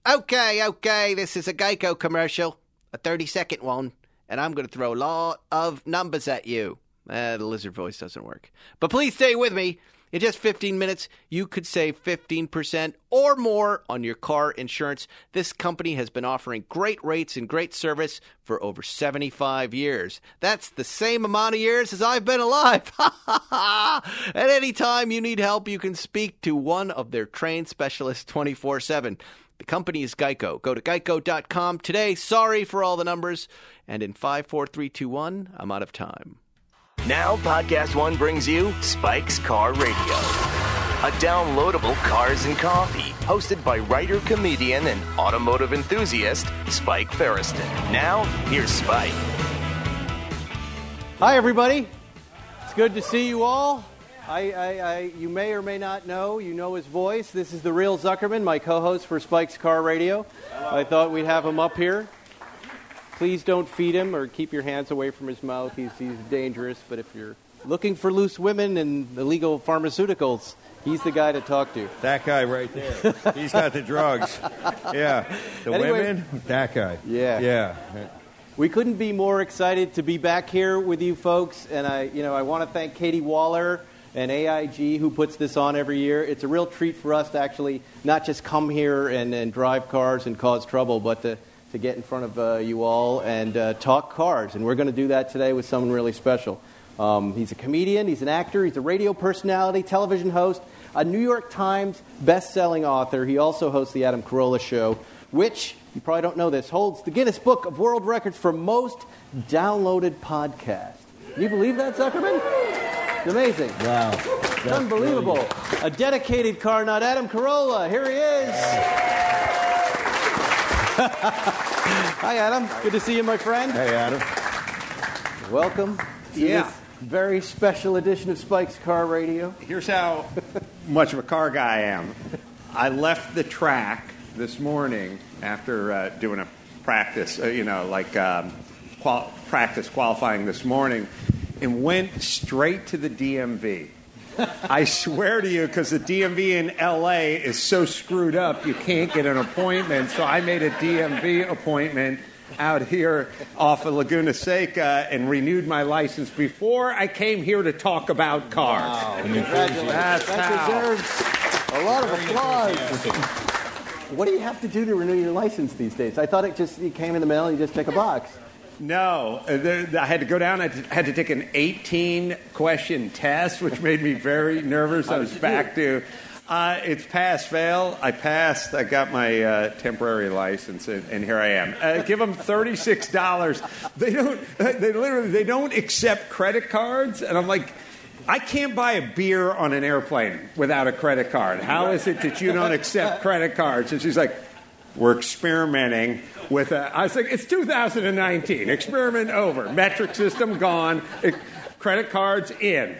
Okay, this is a Geico commercial, a 30-second one, and I'm going to throw a lot of numbers at you. The lizard voice doesn't work. But please stay with me. In just 15 minutes, you could save 15% or more on your car insurance. This company has been offering great rates and great service for over 75 years. That's the same amount of years as I've been alive. At any time you need help, you can speak to one of their trained specialists 24/7. The company is Geico. Go to geico.com today. Sorry for all the numbers. And in 5, 4, 3, 2, 1, I'm out of time. Now, Podcast One brings you Spike's Car Radio, a downloadable cars and coffee, hosted by writer, comedian, and automotive enthusiast, Spike Feresten. Now, here's Spike. Hi, everybody. It's good to see you all. You may or may not know, you know his voice. This is the real Zuckerman, my co-host for Spike's Car Radio. Hello. I thought we'd have him up here. Please don't feed him or keep your hands away from his mouth. He's dangerous. But if you're looking for loose women and illegal pharmaceuticals, he's the guy to talk to. That guy right there. He's got the drugs. Yeah. Women, that guy. Yeah. We couldn't be more excited to be back here with you folks. And I want to thank Katie Waller and AIG who puts this on every year. It's a real treat for us to actually not just come here and drive cars and cause trouble, but to get in front of you all and talk cars. And we're going to do that today with someone really special. He's a comedian, he's an actor, he's a radio personality, television host, a New York Times best-selling author. He also hosts the Adam Carolla Show, which, you probably don't know this, holds the Guinness Book of World Records for most downloaded podcast. Can you believe that, Zuckerman? It's amazing. Wow. It's unbelievable. Brilliant. A dedicated car nut, Adam Carolla. Here he is. Hi, Adam. Good to see you, my friend. Hey, Adam. Welcome to this very special edition of Spike's Car Radio. Here's how much of a car guy I am. I left the track this morning after doing a practice, practice qualifying this morning, and went straight to the DMV. I swear to you, because the DMV in L.A. is so screwed up, you can't get an appointment. So I made a DMV appointment out here off of Laguna Seca and renewed my license before I came here to talk about cars. Wow. Congratulations. That deserves a lot of applause. What do you have to do to renew your license these days? I thought it came in the mail and you just check a box. No, I had to go down. I had to take an 18-question test, which made me very nervous. I was back to, it's pass, fail. I passed. I got my temporary license, and here I am. Give them $36. They don't accept credit cards, and I'm like, I can't buy a beer on an airplane without a credit card. How is it that you don't accept credit cards? And she's like, we're experimenting with I was like, it's 2019. Experiment over. Metric system gone. Credit cards in.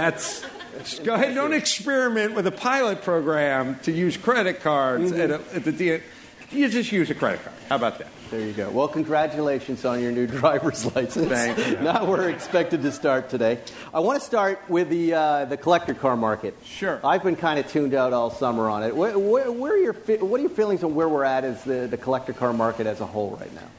Go ahead. Don't experiment with a pilot program to use credit cards at the You just use a credit card. How about that? There you go. Well, congratulations on your new driver's license. Thank you. Now we're expected to start today. I want to start with the collector car market. Sure. I've been kind of tuned out all summer on it. What are your feelings on where we're at as the collector car market as a whole right now?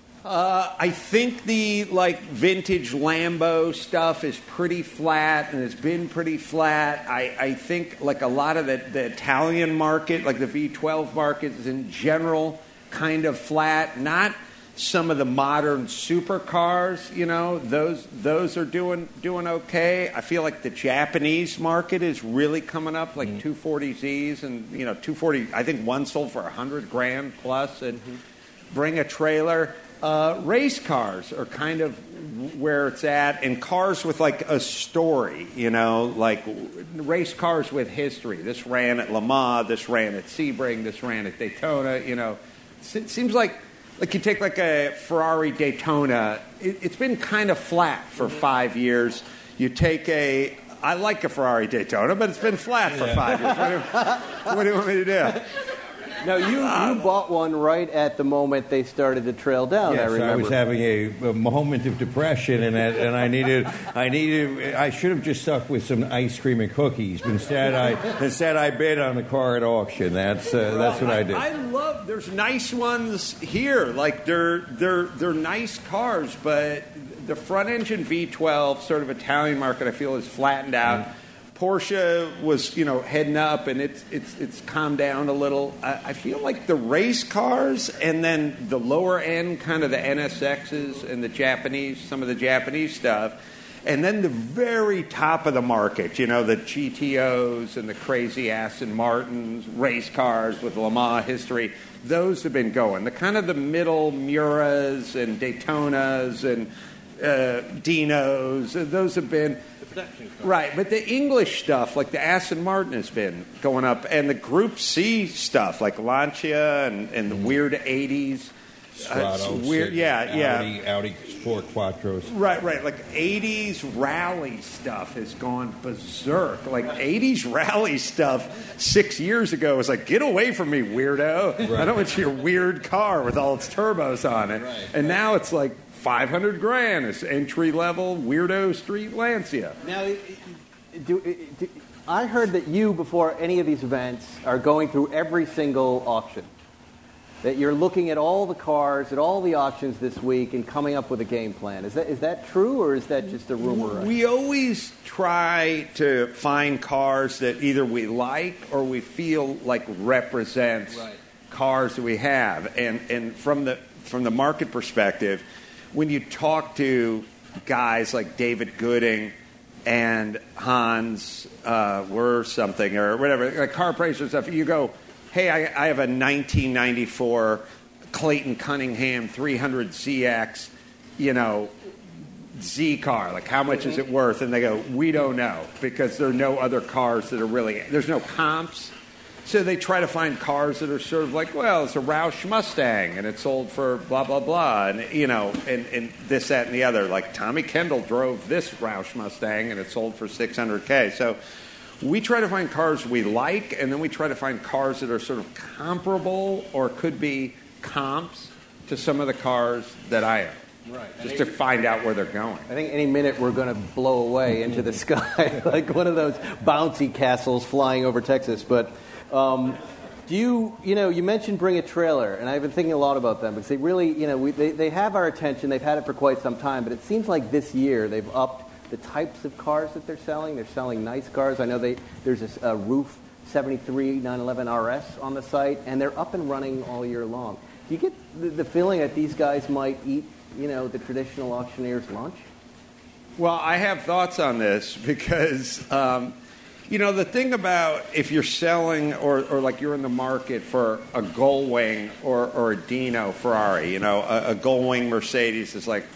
I think the vintage Lambo stuff is pretty flat and has been pretty flat. I think a lot of the Italian market, like the V12 market, is in general kind of flat. Not some of the modern supercars, those are doing okay. I feel like the Japanese market is really coming up, 240Zs and 240. I think one sold for $100,000 plus, and bring a trailer. Race cars are kind of where it's at, and cars with a story, race cars with history. This ran at Le Mans, this ran at Sebring, this ran at Daytona. It seems like you take a Ferrari Daytona. It's been kind of flat for 5 years. You take I like a Ferrari Daytona, but it's been flat for 5 years. What do you want me to do? Now, you bought one right at the moment they started to trail down. Yes, I remember. I was having a moment of depression, and I should have just stuck with some ice cream and cookies. But instead I bid on the car at auction. That's what I did. I love. There's nice ones here. Like they're nice cars, but the front engine V12 sort of Italian market I feel is flattened out. Porsche was, heading up, and it's calmed down a little. I feel like the race cars and then the lower end, kind of the NSXs and some of the Japanese stuff, and then the very top of the market, the GTOs and the crazy Aston Martins, race cars with Le Mans history, those have been going. The kind of the middle Miuras and Daytonas and Dinos, those have been... Right, but the English stuff, like the Aston Martin, has been going up, and the Group C stuff, like Lancia and the weird 80s. Stratos, Audi Sport Quattros. Right, like 80s rally stuff has gone berserk. Like 80s rally stuff 6 years ago was like, get away from me, weirdo. Right. I don't want your weird car with all its turbos on it. Right. And now it's like $500,000 is entry-level weirdo street Lancia. Now, I heard that you, before any of these events, are going through every single auction. That you're looking at all the cars, at all the auctions this week, and coming up with a game plan. Is that true, or is that just a rumor? We always try to find cars that either we like or we feel like represents cars that we have. And from the market perspective, when you talk to guys like David Gooding and Hans Wurr something or whatever, like car appraisers stuff, you go, hey, I have a 1994 Clayton Cunningham 300ZX, Z car. Like, how much is it worth? And they go, we don't know, because there are no other cars that are really, there's no comps. So they try to find cars that are sort of like, well, it's a Roush Mustang, and it's sold for blah, blah, blah, and, and this, that, and the other. Like, Tommy Kendall drove this Roush Mustang, and it sold for $600K. So we try to find cars we like, and then we try to find cars that are sort of comparable or could be comps to some of the cars that I own. Right. Just to find out where they're going. I think any minute we're going to blow away into the sky like one of those bouncy castles flying over Texas. But do you mentioned Bring a Trailer, and I've been thinking a lot about them because they really, they have our attention. They've had it for quite some time, but it seems like this year they've upped the types of cars that they're selling. They're selling nice cars. I know there's this Roof 73 911 RS on the site, and they're up and running all year long. Do you get the feeling that these guys might eat, the traditional auctioneer's lunch? Well, I have thoughts on this because, the thing about if you're selling or like you're in the market for a Gullwing or a Dino Ferrari, a Gullwing Mercedes is like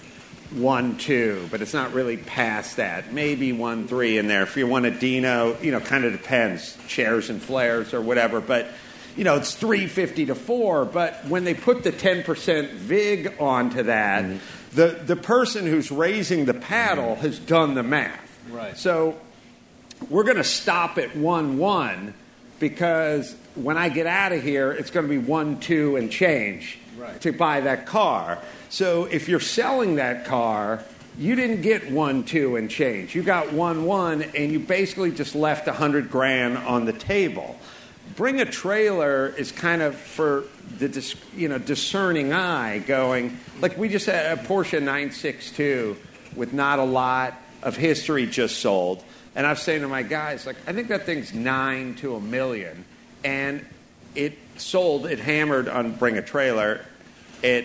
1.2, but it's not really past that. Maybe 1.3 in there. If you want a Dino, kind of depends, chairs and flares or whatever, but it's 350 to 4, but when they put the 10% VIG onto that, the person who's raising the paddle has done the math. Right. So we're going to stop at 1.1 because when I get out of here, it's going to be 1.2 and change to buy that car. So if you're selling that car, you didn't get 1.2 and change. You got 1.1, and you basically just left $100,000 on the table. Bring a Trailer is kind of for the discerning eye going, like we just had a Porsche 962 with not a lot of history just sold. And I was saying to my guys, like, I think that thing's 9 to $1 million. And it sold, it hammered on Bring a Trailer at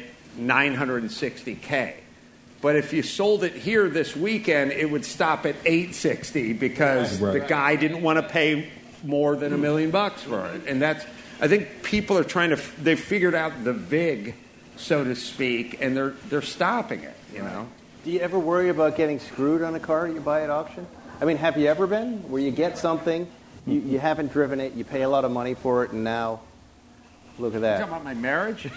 $960K. But if you sold it here this weekend, it would stop at $860 because the guy didn't want to pay more than $1 million for it. And that's, I think people are they've figured out the VIG, so to speak, and they're stopping it, Do you ever worry about getting screwed on a car you buy at auction? I mean, have you ever been where you get something, you haven't driven it, you pay a lot of money for it, and now, look at that. You talking about my marriage?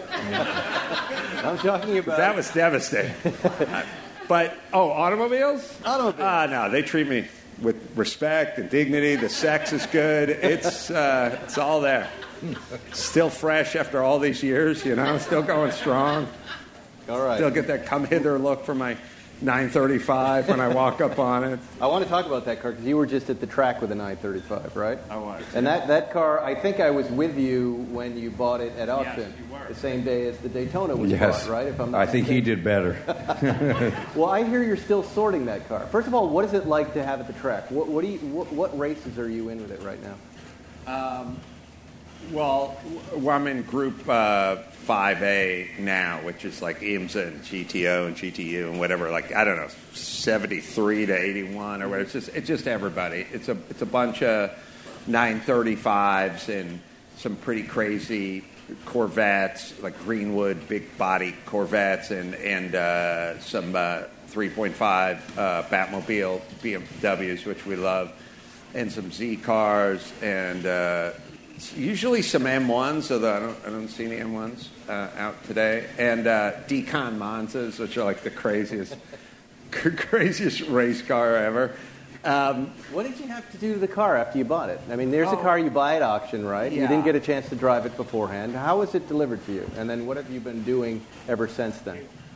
I'm talking about... That was devastating. But, automobiles? Automobiles. No, they treat me with respect and dignity. The sex is good. It's all there. Still fresh after all these years, still going strong. All right. Still get that come hither look from my 935 when I walk up on it. I want to talk about that car because you were just at the track with a 935, right? I was. And that car, I think I was with you when you bought it at auction. Yes, you were. The same day as the Daytona was Yes. bought, right? If I'm not I think he did better. Well, I hear you're still sorting that car. First of all, what is it like to have at the track? What races are you in with it right now? Well, I'm in Group 5A now, which is like IMSA and GTO and GTU and whatever. Like, I don't know, 73 to 81 or whatever. It's just everybody. It's a bunch of 935s and some pretty crazy Corvettes, like Greenwood big body Corvettes, and some 3.5 Batmobile BMWs, which we love, and some Z cars, and usually some M1s, although I don't see any M1s out today, and Decon Monzas, which are like the craziest race car ever. What did you have to do to the car after you bought it? I mean, there's a car you buy at auction, right? Yeah. You didn't get a chance to drive it beforehand. How was it delivered to you? And then what have you been doing ever since then?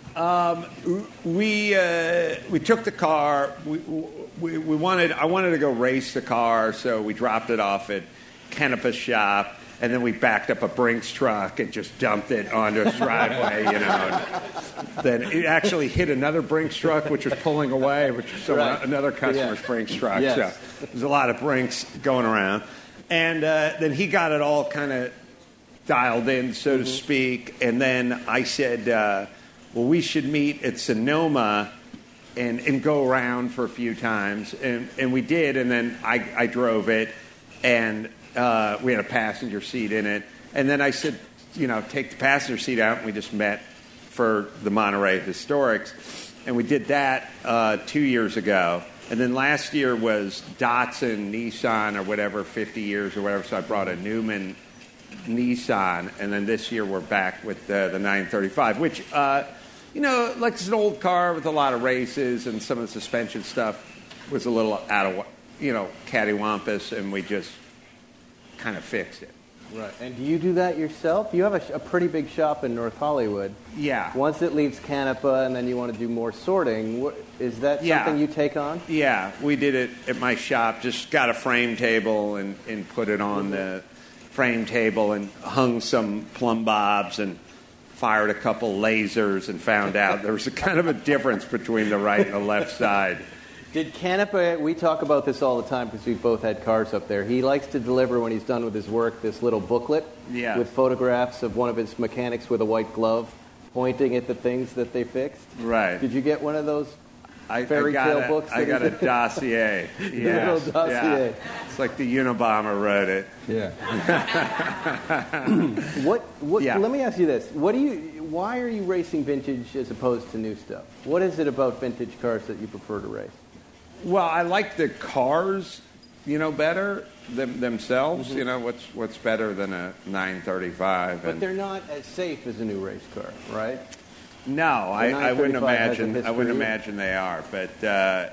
We took the car. I wanted to go race the car, so we dropped it off at Canepa's shop, and then we backed up a Brinks truck and just dumped it onto his driveway, Then it actually hit another Brinks truck, which was pulling away, which was another customer's Brinks truck. Yes. So there's a lot of Brinks going around. And then he got it all kind of dialed in, so to speak. And then I said, well, we should meet at Sonoma and go around for a few times. And we did, and then I drove it, and we had a passenger seat in it. And then I said, take the passenger seat out, and we just met for the Monterey Historics. And we did that 2 years ago. And then last year was Datsun, Nissan, or whatever, 50 years or whatever. So I brought a Newman Nissan. And then this year we're back with the 935, which, like it's an old car with a lot of races, and some of the suspension stuff was a little out of, cattywampus, and we just kind of fixed it. Right. And do you do that yourself? You have a pretty big shop in North Hollywood. Yeah. Once it leaves Canepa and then you want to do more sorting, is that something you take on? Yeah, we did it at my shop. Just got a frame table and put it on the frame table and hung some plumb bobs and fired a couple lasers and found out there was a kind of a difference between the right and the left side. Did Canepa, we talk about this all the time because we've both had cars up there. He likes to deliver, when he's done with his work, this little booklet with photographs of one of his mechanics with a white glove pointing at the things that they fixed. Right. Did you get one of those fairy tale books? I got a dossier. Little dossier. Yeah. It's like the Unabomber wrote it. Yeah. Let me ask you this. Why are you racing vintage as opposed to new stuff? What is it about vintage cars that you prefer to race? Well, I like the cars, better themselves. Mm-hmm. What's better than a 935? But they're not as safe as a new race car, right? No, I wouldn't imagine. I wouldn't imagine they are. But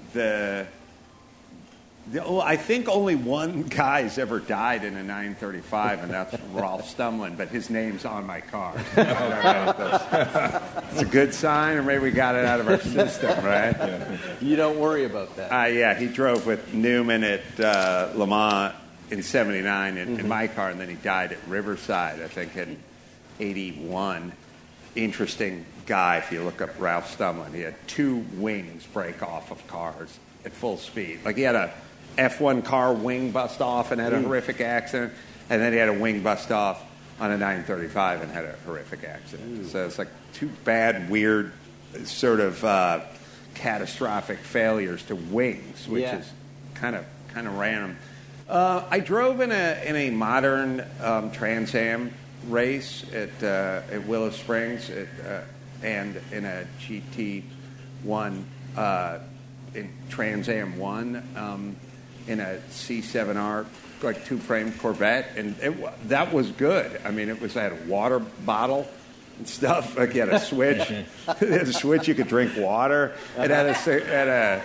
I think only one guy's ever died in a 935, and that's Ralph Stumlin. But his name's on my car. So I don't know if it's a good sign, or maybe we got it out of our system, right? Yeah. You don't worry about that. Yeah, he drove with Newman at Le Mans in '79 in my car, and then he died at Riverside, I think, in '81. Interesting guy. If you look up Ralph Stumlin, he had 2 wings break off of cars at full speed. Like he had a F1 car wing bust off and had a horrific accident, and then he had a wing bust off on a 935 and had a horrific accident. So it's like 2 bad, weird, sort of catastrophic failures to wings, which is kind of random. I drove in a modern Trans Am race at Willow Springs and in a GT1 in Trans Am 1 in a C7R like 2-frame Corvette, and that was good. I mean, I had a water bottle and stuff. Like you had a switch. It had a switch you could drink water. It had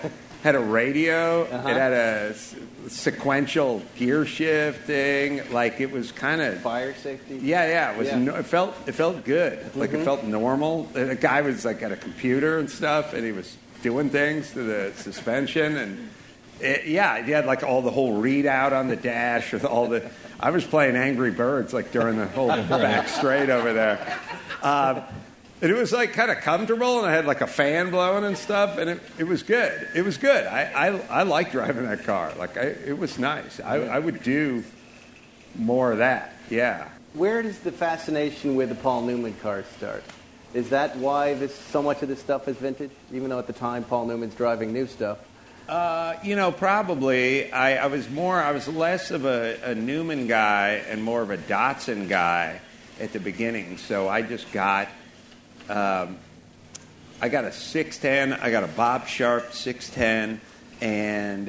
had a radio. It had a sequential gear shifting. Like it was kind of Fire safety. Yeah. It was. It felt good. Like it felt normal. The guy was like at a computer and stuff, and he was doing things to the suspension, and he had like all the whole readout on the dash with all the. I was playing Angry Birds like during the whole back straight over there. And it was like kind of comfortable, and I had like a fan blowing and stuff, and it was good. It was good. I liked driving that car. Like it was nice. I would do more of that. Yeah. Where does the fascination with the Paul Newman cars start? Is that why so much of this stuff is vintage, even though at the time Paul Newman's driving new stuff? Probably. I was less of a Newman guy and more of a Datsun guy at the beginning. So I just got. I got a 610. I got a Bob Sharp 610, and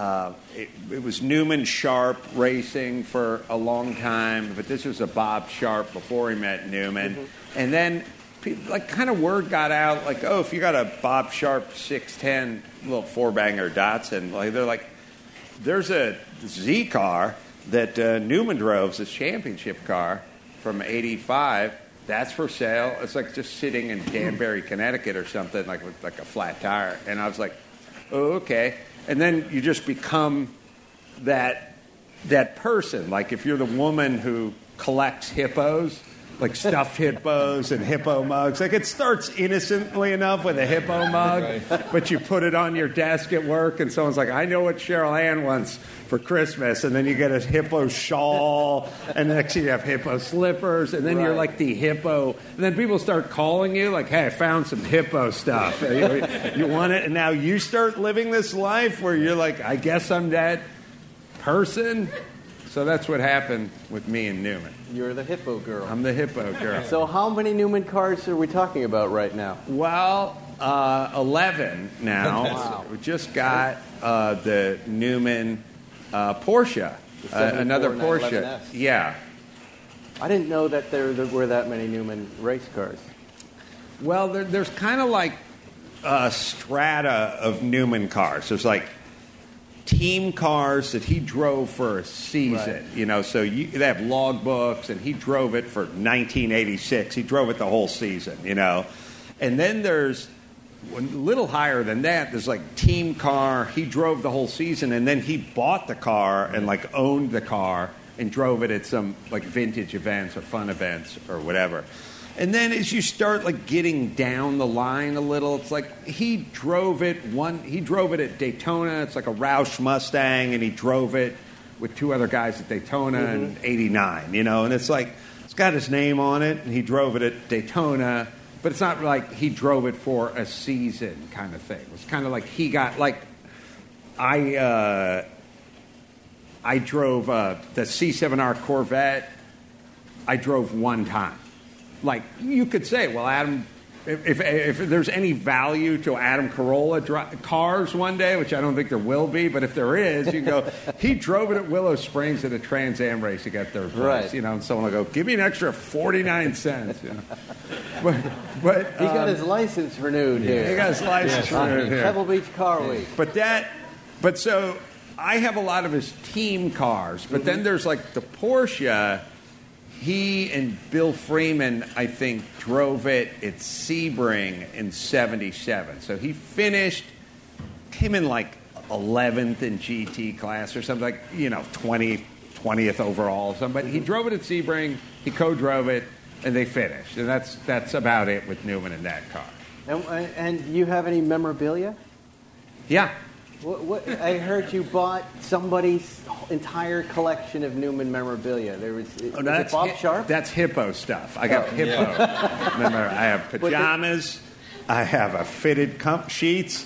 it was Newman Sharp racing for a long time. But this was a Bob Sharp before he met Newman, and then like kind of word got out like, oh, if you got a Bob Sharp 610 little four-banger Datsun, like they're like, there's a Z car that Newman drove, this championship car from '85. That's for sale. It's like just sitting in Danbury, Connecticut or something, like with like a flat tire. And I was like, oh, okay. And then you just become that person. Like if you're the woman who collects hippos, like stuffed hippos and hippo mugs. Like it starts innocently enough with a hippo mug, but you put it on your desk at work and someone's like, I know what Cheryl Ann wants for Christmas. And then you get a hippo shawl, and next you have hippo slippers, and then you're like the hippo. And then people start calling you like, hey, I found some hippo stuff. You want it? And now you start living this life where you're like, I guess I'm that person. So that's what happened with me and Newman. You're the hippo girl. I'm the hippo girl. So how many Newman cars are we talking about right now? Well, 11 now. Wow. We just got the Newman Porsche, another Porsche. 911S. Yeah. I didn't know that there were that many Newman race cars. Well, there's kind of like a strata of Newman cars. There's like team cars that he drove for a season, so they have logbooks, and he drove it for 1986. He drove it the whole season, And then there's a little higher than that. There's like team car. He drove the whole season, and then he bought the car and like owned the car and drove it at some like vintage events or fun events or whatever. And then as you start like getting down the line a little, it's like he drove it at Daytona. It's like a Roush Mustang, and he drove it with two other guys at Daytona in '89, and it's like it's got his name on it, and he drove it at Daytona, but it's not like he drove it for a season kind of thing. It's kind of like he got like I drove the C7R Corvette. I drove one time. Like, you could say, well, Adam, if there's any value to Adam Carolla cars one day, which I don't think there will be, but if there is, you can go, he drove it at Willow Springs at a Trans Am race to get third place, and someone will go, give me an extra 49 cents. But he got his license renewed here. He got his license renewed here. Pebble Beach Car Week. But so I have a lot of his team cars, but then there's like the Porsche. He and Bill Freeman, I think, drove it at Sebring in '77. So he came in like 11th in GT class or something, like, 20th overall or something. But he drove it at Sebring, he co-drove it, and they finished. And that's about it with Newman in that car. And you have any memorabilia? Yeah. What I heard you bought somebody's entire collection of Newman memorabilia. Was it Bob Sharp? That's hippo stuff. I got hippo. Remember, I have pajamas. I have a fitted sheets.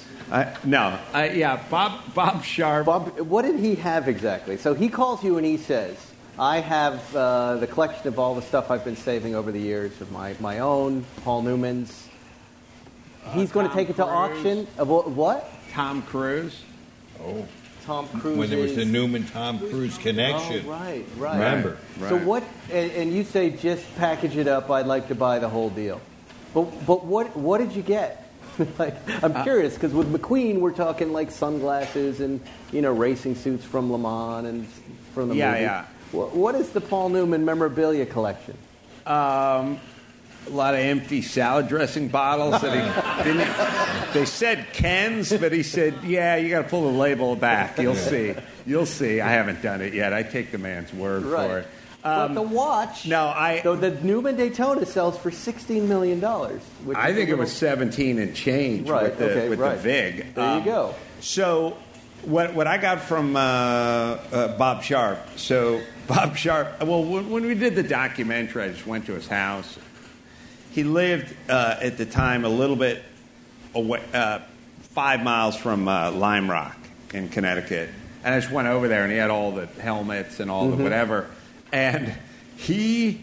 Bob Sharp. Bob, what did he have exactly? So he calls you and he says, I have the collection of all the stuff I've been saving over the years of my own, Paul Newman's. He's going to take it to auction. Of what? Tom Cruise. Oh. Tom Cruise. When there was the Newman-Tom Cruise connection. Oh, right. Remember. Right. So what, and you say just package it up, I'd like to buy the whole deal. But what did you get I'm curious, because with McQueen, we're talking like sunglasses and, racing suits from Le Mans and from the movie. Yeah. What is the Paul Newman memorabilia collection? A lot of empty salad dressing bottles that he didn't. They said Ken's, but he said, "Yeah, you got to pull the label back. You'll see. You'll see." I haven't done it yet. I take the man's word for it. But the watch. So the Newman Daytona sells for $16 million. I think it was 17 and change with the VIG. There you go. So what I got from Bob Sharp. So Bob Sharp. Well, when we did the documentary, I just went to his house. He lived at the time a little bit away, 5 miles from Lime Rock in Connecticut, and I just went over there, and he had all the helmets and all the whatever. And we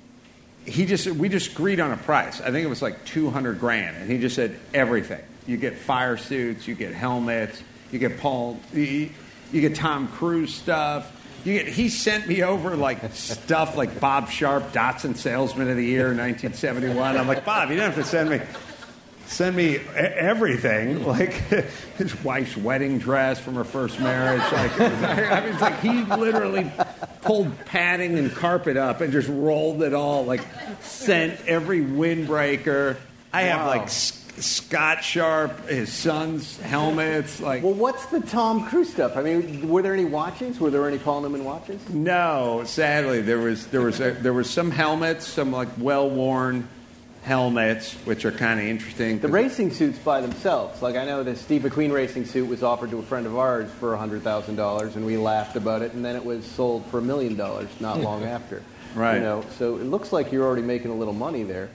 just agreed on a price. I think it was like $200,000, and he just said everything. You get fire suits, you get helmets, you get you get Tom Cruise stuff. He sent me over like stuff like Bob Sharp, Datsun Salesman of the Year in 1971. I'm like, Bob, you don't have to send me everything, like his wife's wedding dress from her first marriage. It's like he literally pulled padding and carpet up and just rolled it all, like sent every windbreaker. I have like Scott Sharp, his son's helmets. Well, what's the Tom Cruise stuff? I mean, were there any watches? Were there any Paul Newman watches? No, sadly, there was some helmets, some like well-worn helmets, which are kind of interesting. The racing suits by themselves. Like, I know the Steve McQueen racing suit was offered to a friend of ours for $100,000, and we laughed about it, and then it was sold for $1 million not long after. Right. So it looks like you're already making a little money there.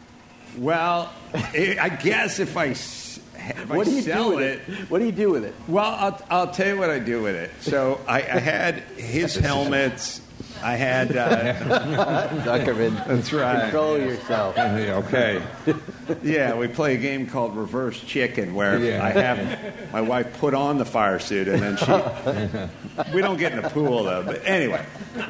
Well, I guess if I What do you do with it? Well, I'll tell you what I do with it. So I had his helmets. I had Zuckerman. That's right. Control yourself. Okay. Yeah, we play a game called Reverse Chicken, where I have my wife put on the fire suit, and then we don't get in the pool though. But anyway,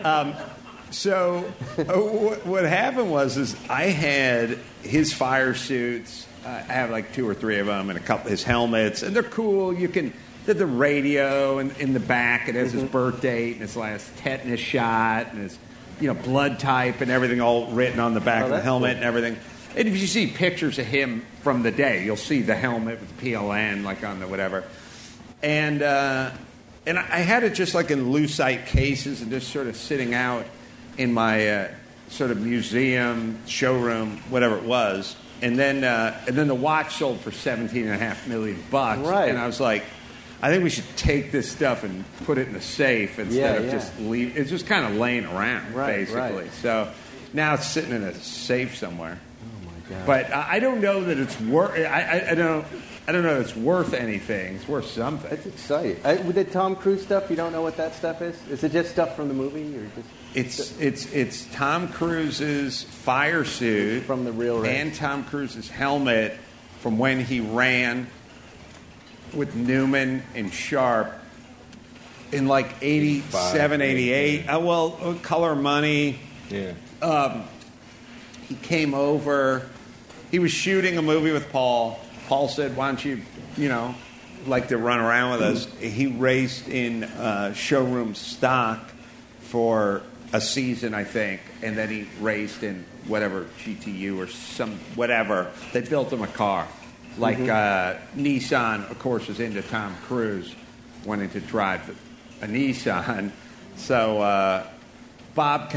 so what happened was I had his fire suits. I have like 2 or 3 of them, and a couple his helmets, and they're cool. They're the radio and in the back. It has his birth date and his last tetanus shot and his blood type and everything all written on the back of the helmet and everything. And if you see pictures of him from the day, you'll see the helmet with PLN like on the whatever. And I had it just like in lucite cases and just sort of sitting out in my sort of museum, showroom, whatever it was. And then the watch sold for $17.5 million. Right. And I was like, I think we should take this stuff and put it in the safe instead of just leave. It's just kind of laying around, basically. Right. So now it's sitting in a safe somewhere. Oh my God! But I don't know that it's worth. I don't know that it's worth anything. It's worth something. That's exciting. With the Tom Cruise stuff, you don't know what that stuff is? Is it just stuff from the movie, or just? It's Tom Cruise's fire suit from the real race, and Tom Cruise's helmet from when he ran with Newman and Sharp in like 87, 88. Color Money. Yeah. He came over. He was shooting a movie with Paul. Paul said, "Why don't you, like to run around with us?" He raced in showroom stock for a season, I think, and then he raced in whatever GTU or some whatever. They built him a car. Like Nissan, of course, was into Tom Cruise, wanting to drive a Nissan. So Bob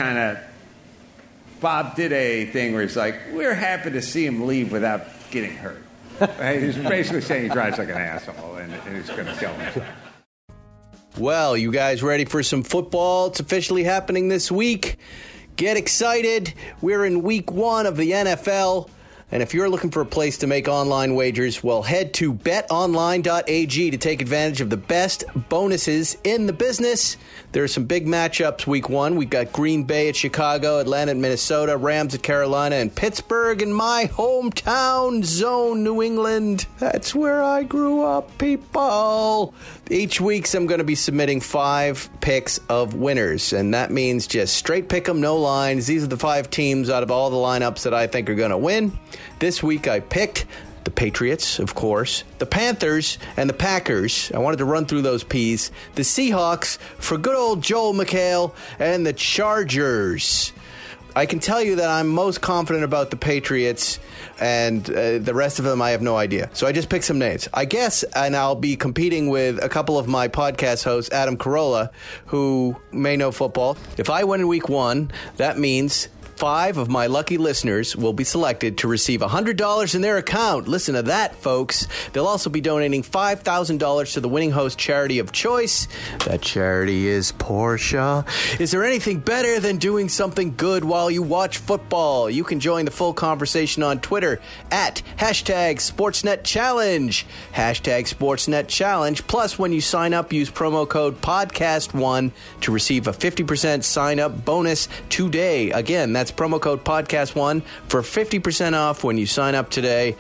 did a thing where he's like, we're happy to see him leave without getting hurt. Right? He's basically saying he drives like an asshole and he's going to kill himself. Well, you guys ready for some football? It's officially happening this week. Get excited. We're in week 1 of the NFL. And if you're looking for a place to make online wagers, well, head to betonline.ag to take advantage of the best bonuses in the business. There are some big matchups week 1. We've got Green Bay at Chicago, Atlanta at Minnesota, Rams at Carolina, and Pittsburgh in my hometown zone, New England. That's where I grew up, people. Each week, I'm going to be submitting 5 picks of winners, and that means just straight pick 'em, no lines. These are the 5 teams out of all the lineups that I think are going to win. This week, I picked the the Patriots, of course, the Panthers, and the Packers. I wanted to run through those P's. The Seahawks for good old Joel McHale, and the Chargers. I can tell you that I'm most confident about the Patriots, and the rest of them I have no idea. So I just picked some names. I guess, and I'll be competing with a couple of my podcast hosts, Adam Carolla, who may know football. If I win in week 1, that means 5 of my lucky listeners will be selected to receive $100 in their account. Listen to that, folks. They'll also be donating $5,000 to the winning host charity of choice. That charity is Porsche. Is there anything better than doing something good while you watch football? You can join the full conversation on Twitter at #SportsNetChallenge. #SportsNetChallenge. Plus, when you sign up, use promo code podcast1 to receive a 50% sign-up bonus today. Again, that's promo code podcast1 for 50% off when you sign up today.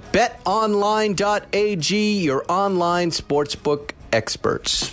BetOnline.ag, your online sportsbook experts.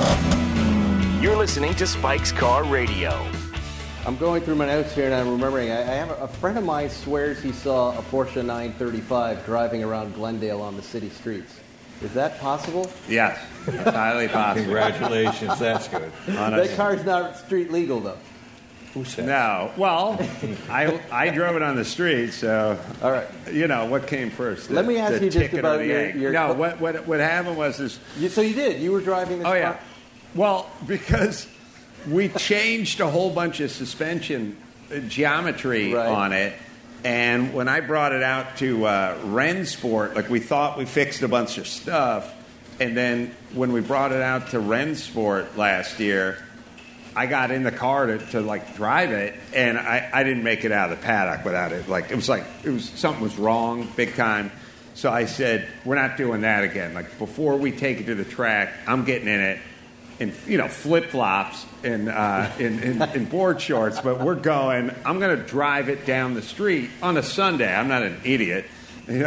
You're listening to Spike's Car Radio. I'm going through my notes here and I'm remembering, I have a friend of mine swears he saw a Porsche 935 driving around Glendale on the city streets. Is that possible? Yes, it's highly possible. Congratulations, that's good. That car's not street legal, though. Who said? No. Well, I drove it on the street, so All right. You know what came first. Let me ask you just chicken or about the your- egg? your- No, what happened was this. So you did. You were driving this Oh car? yeah. Well, because we changed a whole bunch of suspension geometry Right. on it, and when I brought it out to Rennsport, like we thought we fixed a bunch of stuff, and then when we brought it out to Rennsport last year, I got in the car to like drive it, and I didn't make it out of the paddock without it. Like something was wrong big time. So I said, we're not doing that again. Like before we take it to the track, I'm getting in it in flip flops and in board shorts. But we're going. I'm going to drive it down the street on a Sunday. I'm not an idiot. And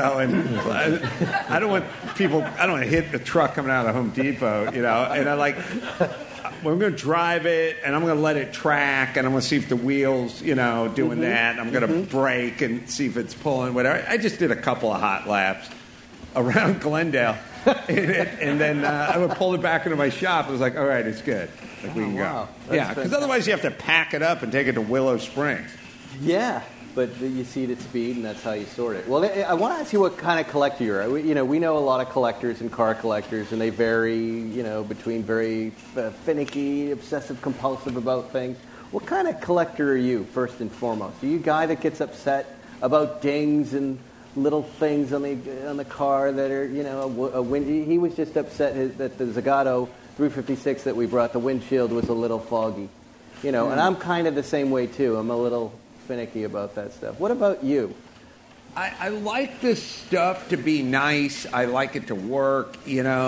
I don't want people. I don't want to hit the truck coming out of the Home Depot. And I like. Well, I'm going to drive it, and I'm going to let it track, and I'm going to see if the wheels, doing that. I'm going to brake and see if it's pulling, whatever. I just did a couple of hot laps around Glendale, and then I pulled it back into my shop. I was like, all right, it's good. Like, we can wow. go. Yeah, because otherwise you have to pack it up and take it to Willow Springs. Yeah, but you see it at speed, and that's how you sort it. Well, I want to ask you what kind of collector you are. We know a lot of collectors and car collectors, and they vary, between very finicky, obsessive-compulsive about things. What kind of collector are you, first and foremost? Are you a guy that gets upset about dings and little things on the car that are, he was just upset that the Zagato 356 that we brought, the windshield was a little foggy. And I'm kind of the same way, too. I'm a little finicky about that stuff. What about you? I like this stuff to be nice. I like it to work.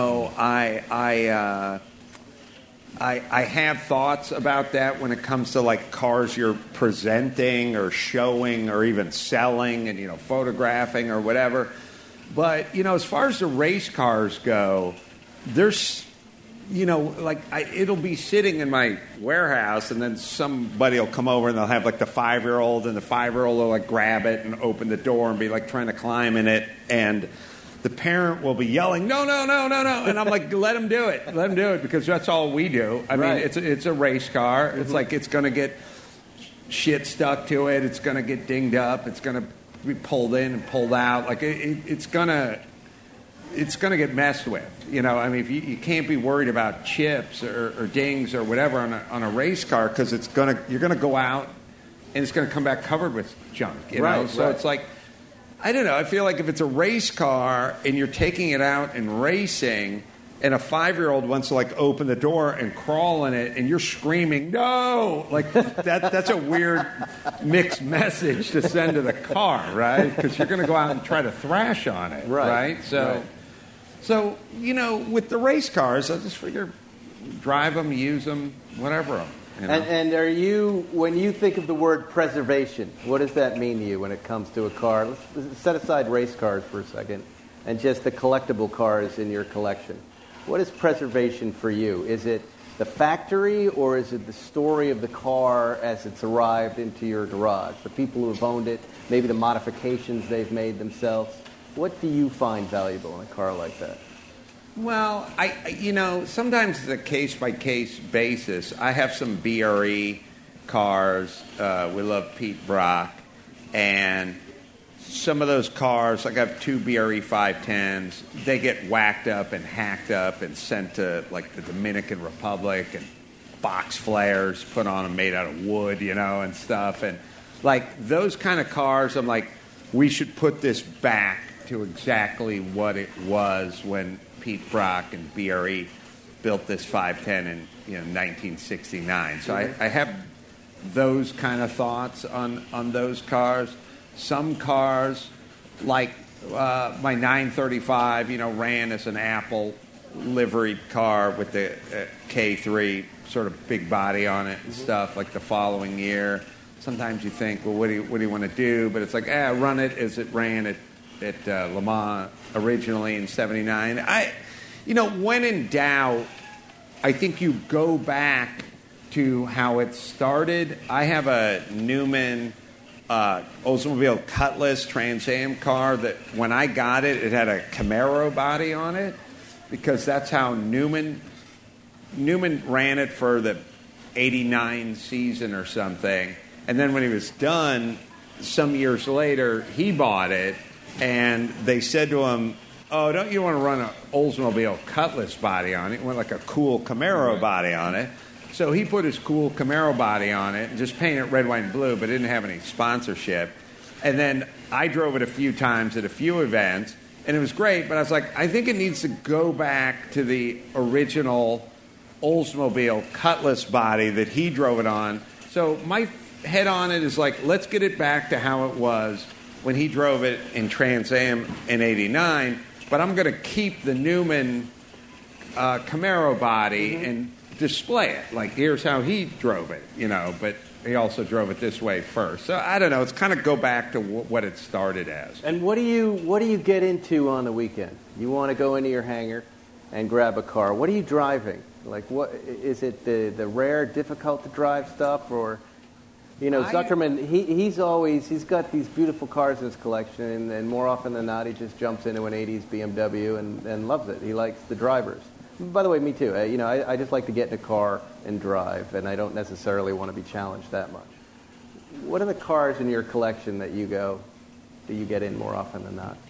I have thoughts about that when it comes to like cars you're presenting or showing or even selling and photographing or whatever. But as far as the race cars go, there's it'll be sitting in my warehouse, and then somebody will come over and they'll have like the 5-year-old, and the 5-year-old will like grab it and open the door and be like trying to climb in it, and the parent will be yelling, no, and I'm like, let him do it, because that's all we do. I mean, it's a race car. It's like it's going to get shit stuck to it. It's going to get dinged up. It's going to be pulled in and pulled out. Like it's going to get messed with. I mean, if you can't be worried about chips or dings or whatever on a race car, because you're gonna go out and it's gonna come back covered with junk. So it's like, I don't know. I feel like if it's a race car and you're taking it out and racing, and a 5-year-old wants to like open the door and crawl in it, and you're screaming no, like that's a weird mixed message to send to the car, right? Because you're gonna go out and try to thrash on it, right? So, with the race cars, I just figure drive them, use them, whatever. And are you, when you think of the word preservation, what does that mean to you when it comes to a car? Let's set aside race cars for a second and just the collectible cars in your collection. What is preservation for you? Is it the factory, or is it the story of the car as it's arrived into your garage? The people who have owned it, maybe the modifications they've made themselves. What do you find valuable in a car like that? Well, sometimes it's a case-by-case basis. I have some BRE cars. We love Pete Brock. And some of those cars, like I have 2 BRE 510s, they get whacked up and hacked up and sent to, like, the Dominican Republic, and box flares put on them made out of wood, and stuff. And, like, those kind of cars, I'm like, we should put this back to exactly what it was when Pete Brock and BRE built this 510 in 1969. So I have those kind of thoughts on those cars. Some cars, like my 935, ran as an Apple liveried car with the K3 sort of big body on it and stuff. Like the following year, sometimes you think, well, what do you want to do? But it's like, run it as it ran at Le Mans originally in '79. When in doubt, I think you go back to how it started. I have a Newman Oldsmobile Cutlass Trans Am car that when I got it, it had a Camaro body on it, because that's how Newman ran it for the '89 season or something. And then when he was done, some years later, he bought it, and they said to him, "Oh, don't you want to run an Oldsmobile Cutlass body on it? You want like a cool Camaro body on it?" So he put his cool Camaro body on it and just painted it red, white, and blue, but didn't have any sponsorship. And then I drove it a few times at a few events, and it was great, but I was like, I think it needs to go back to the original Oldsmobile Cutlass body that he drove it on. So my head on it is like, let's get it back to how it was when he drove it in Trans Am in '89, but I'm going to keep the Newman Camaro body and display it. Like, here's how he drove it, but he also drove it this way first. So I don't know. It's kind of go back to what it started as. And what do you get into on the weekend? You want to go into your hangar and grab a car. What are you driving? Like, what is it? The rare, difficult to drive stuff, or Zuckerman? He's got these beautiful cars in his collection, and more often than not, he just jumps into an '80s BMW and loves it. He likes the drivers. By the way, me too. I just like to get in a car and drive, and I don't necessarily want to be challenged that much. What are the cars in your collection that you get in more often than not?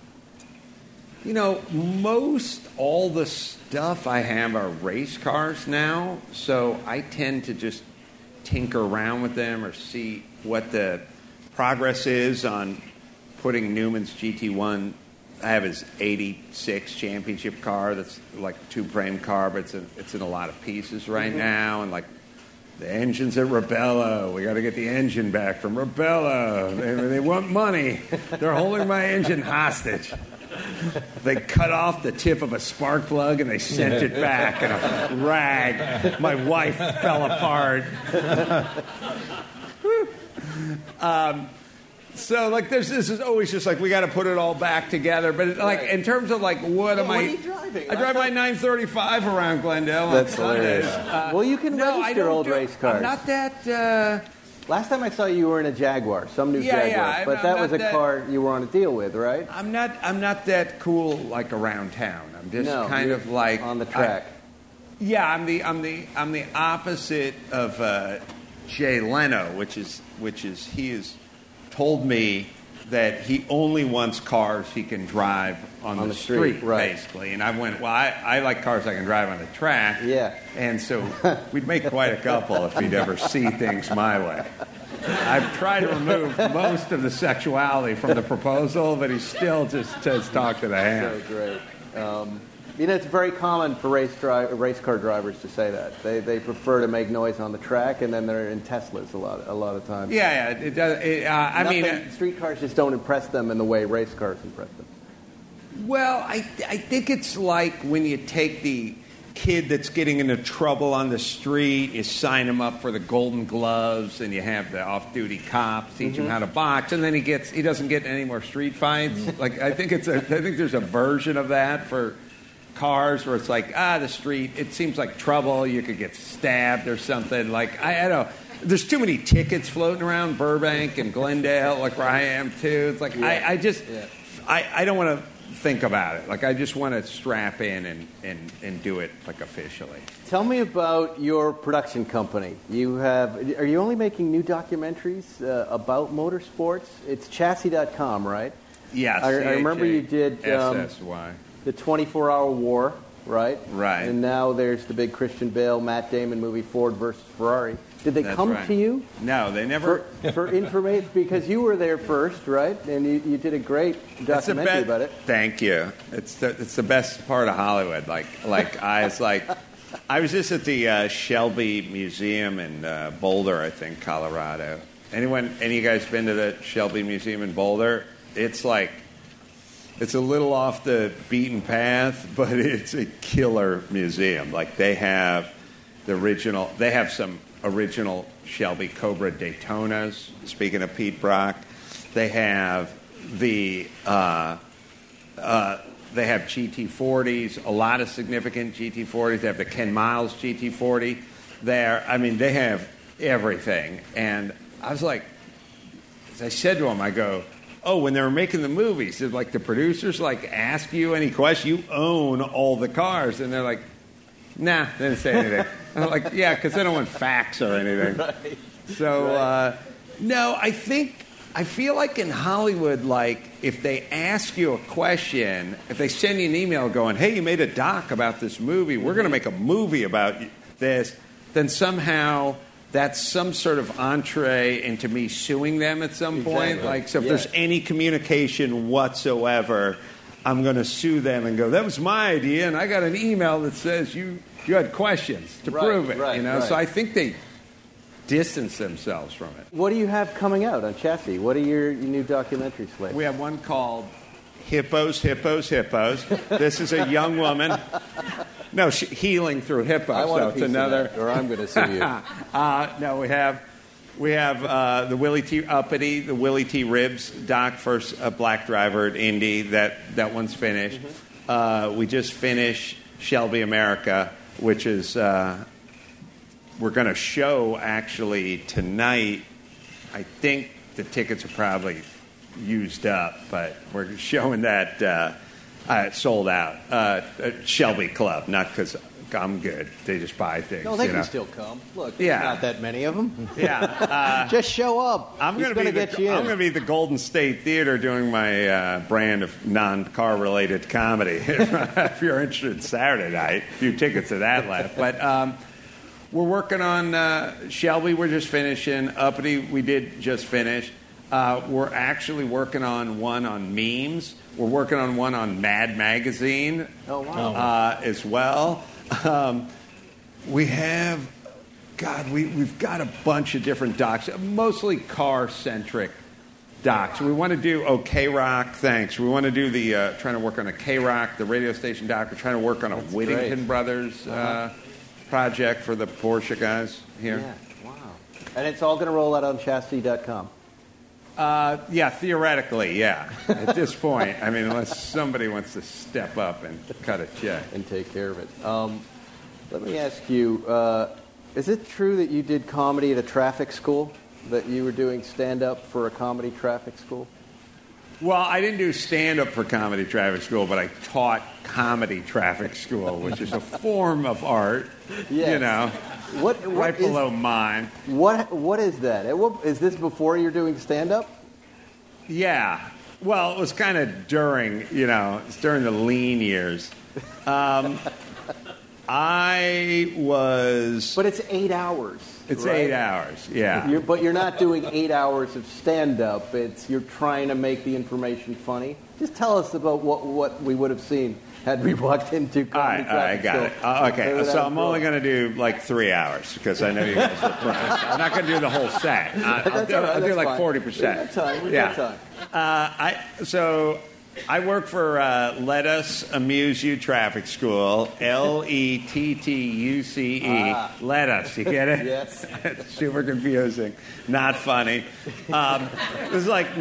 Most all the stuff I have are race cars now, so I tend to just tinker around with them or see what the progress is on putting Newman's GT1. I have his '86 championship car that's like a two-frame car, but it's in a lot of pieces right now. And like the engine's at Rebella. We got to get the engine back from Rebella. They want money. They're holding my engine hostage. They cut off the tip of a spark plug and they sent it back in a rag. My wife fell apart. So, like, this is always just like, we got to put it all back together. But, like, in terms of, like, what am I... What are you driving? I drive my 935 around Glendale. That's hilarious. Well, you can register old race cars. I'm not that... Last time I saw you were in a Jaguar, some new Jaguar. Yeah, but that was a car you were on a deal with, right? I'm not that cool, like, around town. I'm just kind of like... on the track. I'm the opposite of Jay Leno, which is he has told me that he only wants cars he can drive on the street, right. Basically. And I went, well, I like cars I can drive on the track. Yeah. And so we'd make quite a couple if he'd ever see things my way. I've tried to remove most of the sexuality from the proposal, but he still just says talk to the hand. So great. It's very common for race car drivers to say that. They prefer to make noise on the track, and then they're in Teslas a lot of times. Yeah, it does. Street cars just don't impress them in the way race cars impress them. Well, I think it's like when you take the kid that's getting into trouble on the street, you sign him up for the Golden Gloves, and you have the off-duty cops teach him how to box, and then he doesn't get any more street fights. Like I think there's a version of that for cars where it's like, the street, it seems like trouble. You could get stabbed or something. Like, I don't know. there's too many tickets floating around Burbank and Glendale, like where I am too. It's like I just I don't want to think about it. Like I just want to strap in and do it like officially. Tell me about your production company. Are you only making new documentaries about motorsports? It's chassis.com, right? Yes. I remember you did SSY. The 24-Hour War, right? Right. And now there's the big Christian Bale, Matt Damon movie, Ford versus Ferrari. Did they come to you? No, they never. For information, because you were there first, right? And you did a great documentary about it. Thank you. It's the best part of Hollywood. I was just at the Shelby Museum in Boulder, I think, Colorado. Any of you guys been to the Shelby Museum in Boulder? It's a little off the beaten path, but it's a killer museum. Like they have some original Shelby Cobra Daytonas. Speaking of Pete Brock, they have they have GT40s, a lot of significant GT40s. They have the Ken Miles GT40 there. I mean, they have everything. And I was like, as I said to him, I go, oh, when they were making the movies, did like the producers like ask you any question? You own all the cars, and they're like, nah, they didn't say anything. I'm like, yeah, because they don't want facts or anything. Right. So no, I feel like in Hollywood, like if they ask you a question, if they send you an email going, hey, you made a doc about this movie, we're going to make a movie about this, then somehow that's some sort of entree into me suing them at some point. Exactly. Like, so if there's any communication whatsoever, I'm going to sue them and go, that was my idea, and I got an email that says you had questions to prove it. Right. So I think they distance themselves from it. What do you have coming out on Chassis? What are your new documentary slate? We have one called Hippos, Hippos, Hippos. This is a young woman. No, healing through hippos. I want so a piece it's another. of that, or I'm going to sue you. No, we have the Willie T. Uppity, the Willie T. Ribs doc, first Black Driver at Indy. That one's finished. Mm-hmm. We just finished Shelby America, which is we're going to show actually tonight. I think the tickets are probably used up, but we're showing that sold out. Shelby Club, not because I'm good. They just buy things. No, they can still come. Look, there's Yeah. not that many of them. Yeah. Just show up. I'm going to get you in. I'm going to be at the Golden State Theater doing my brand of non-car related comedy. If you're interested, Saturday night, a few tickets to that left. But we're working on Shelby. We're just finishing. Uppity, we did just finish. We're actually working on one on memes. We're working on one on Mad Magazine. Oh, wow. As well. We have, we've got a bunch of different docs, mostly car-centric docs. We want to do K-Rock, thanks. We want to do trying to work on a K-Rock, the radio station doc. We're trying to work on a Whittington Brothers project for the Porsche guys here. Yeah, wow. And it's all going to roll out on chassis.com. Yeah, theoretically, yeah. At this point, I mean, unless somebody wants to step up and cut a check. And take care of it. Let me ask you, is it true that you did comedy at a traffic school? That you were doing stand-up for a comedy traffic school? Well, I didn't do stand-up for comedy traffic school, but I taught comedy traffic school, which is a form of art, you know, what below mine. What is that? Is this before you're doing stand-up? Yeah. Well, it was kind of during, it's during the lean years. I was... But it's 8 hours. It's right? 8 hours, yeah. But you're not doing 8 hours of stand-up. You're trying to make the information funny. Just tell us about what we would have seen had we walked into comedy. All right, I got it. Okay, so I'm only going to do like 3 hours because I know you guys are pressed. I'm not going to do the whole set. I'll do like 40%. We've got time. So I work for Let Us Amuse You Traffic School, LETTUCE. Let Us, you get it? Yes. It's super confusing, not funny. It was like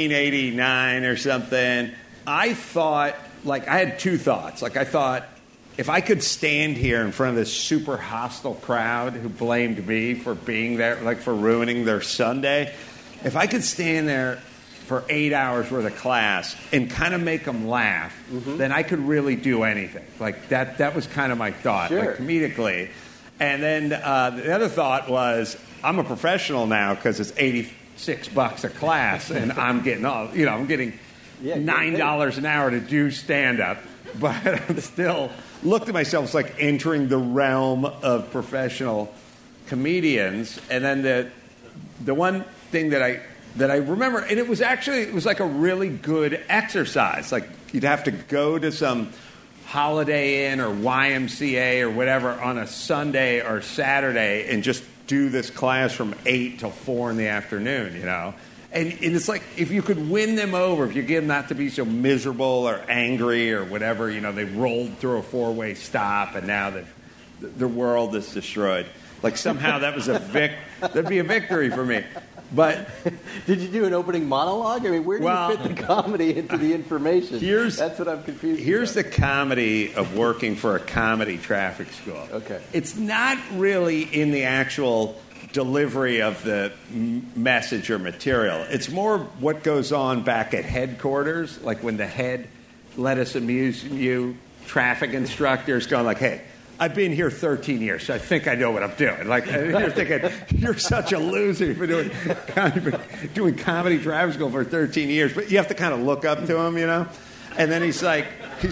1989 or something. I thought, I had two thoughts. I thought, if I could stand here in front of this super hostile crowd who blamed me for being there, like for ruining their Sunday, if I could stand there for 8 hours worth of class and kind of make them laugh, then I could really do anything. Like that was kind of my thought, like comedically. And then the other thought was, I'm a professional now because it's $86 a class, and I'm getting I'm getting $9 an hour to do stand-up, but I'm still looked at myself as like entering the realm of professional comedians. And then the one thing that I remember, and it was like a really good exercise. Like you'd have to go to some Holiday Inn or YMCA or whatever on a Sunday or Saturday and just do this class from 8 till 4 in the afternoon, And it's like, if you could win them over, if you get them not to be so miserable or angry or whatever, they rolled through a 4-way stop and now the world is destroyed. Like somehow that was that'd be a victory for me. But did you do an opening monologue? I mean, where do you fit the comedy into the information? That's what I'm confused about. Here's the comedy of working for a comedy traffic school. Okay. It's not really in the actual delivery of the message or material. It's more what goes on back at headquarters, like when the head Let Us Amuse You traffic instructors going like, hey, I've been here 13 years, so I think I know what I'm doing. Like, you're thinking, you're such a loser. You've been doing comedy traffic school for 13 years. But you have to kind of look up to him, And then he's like,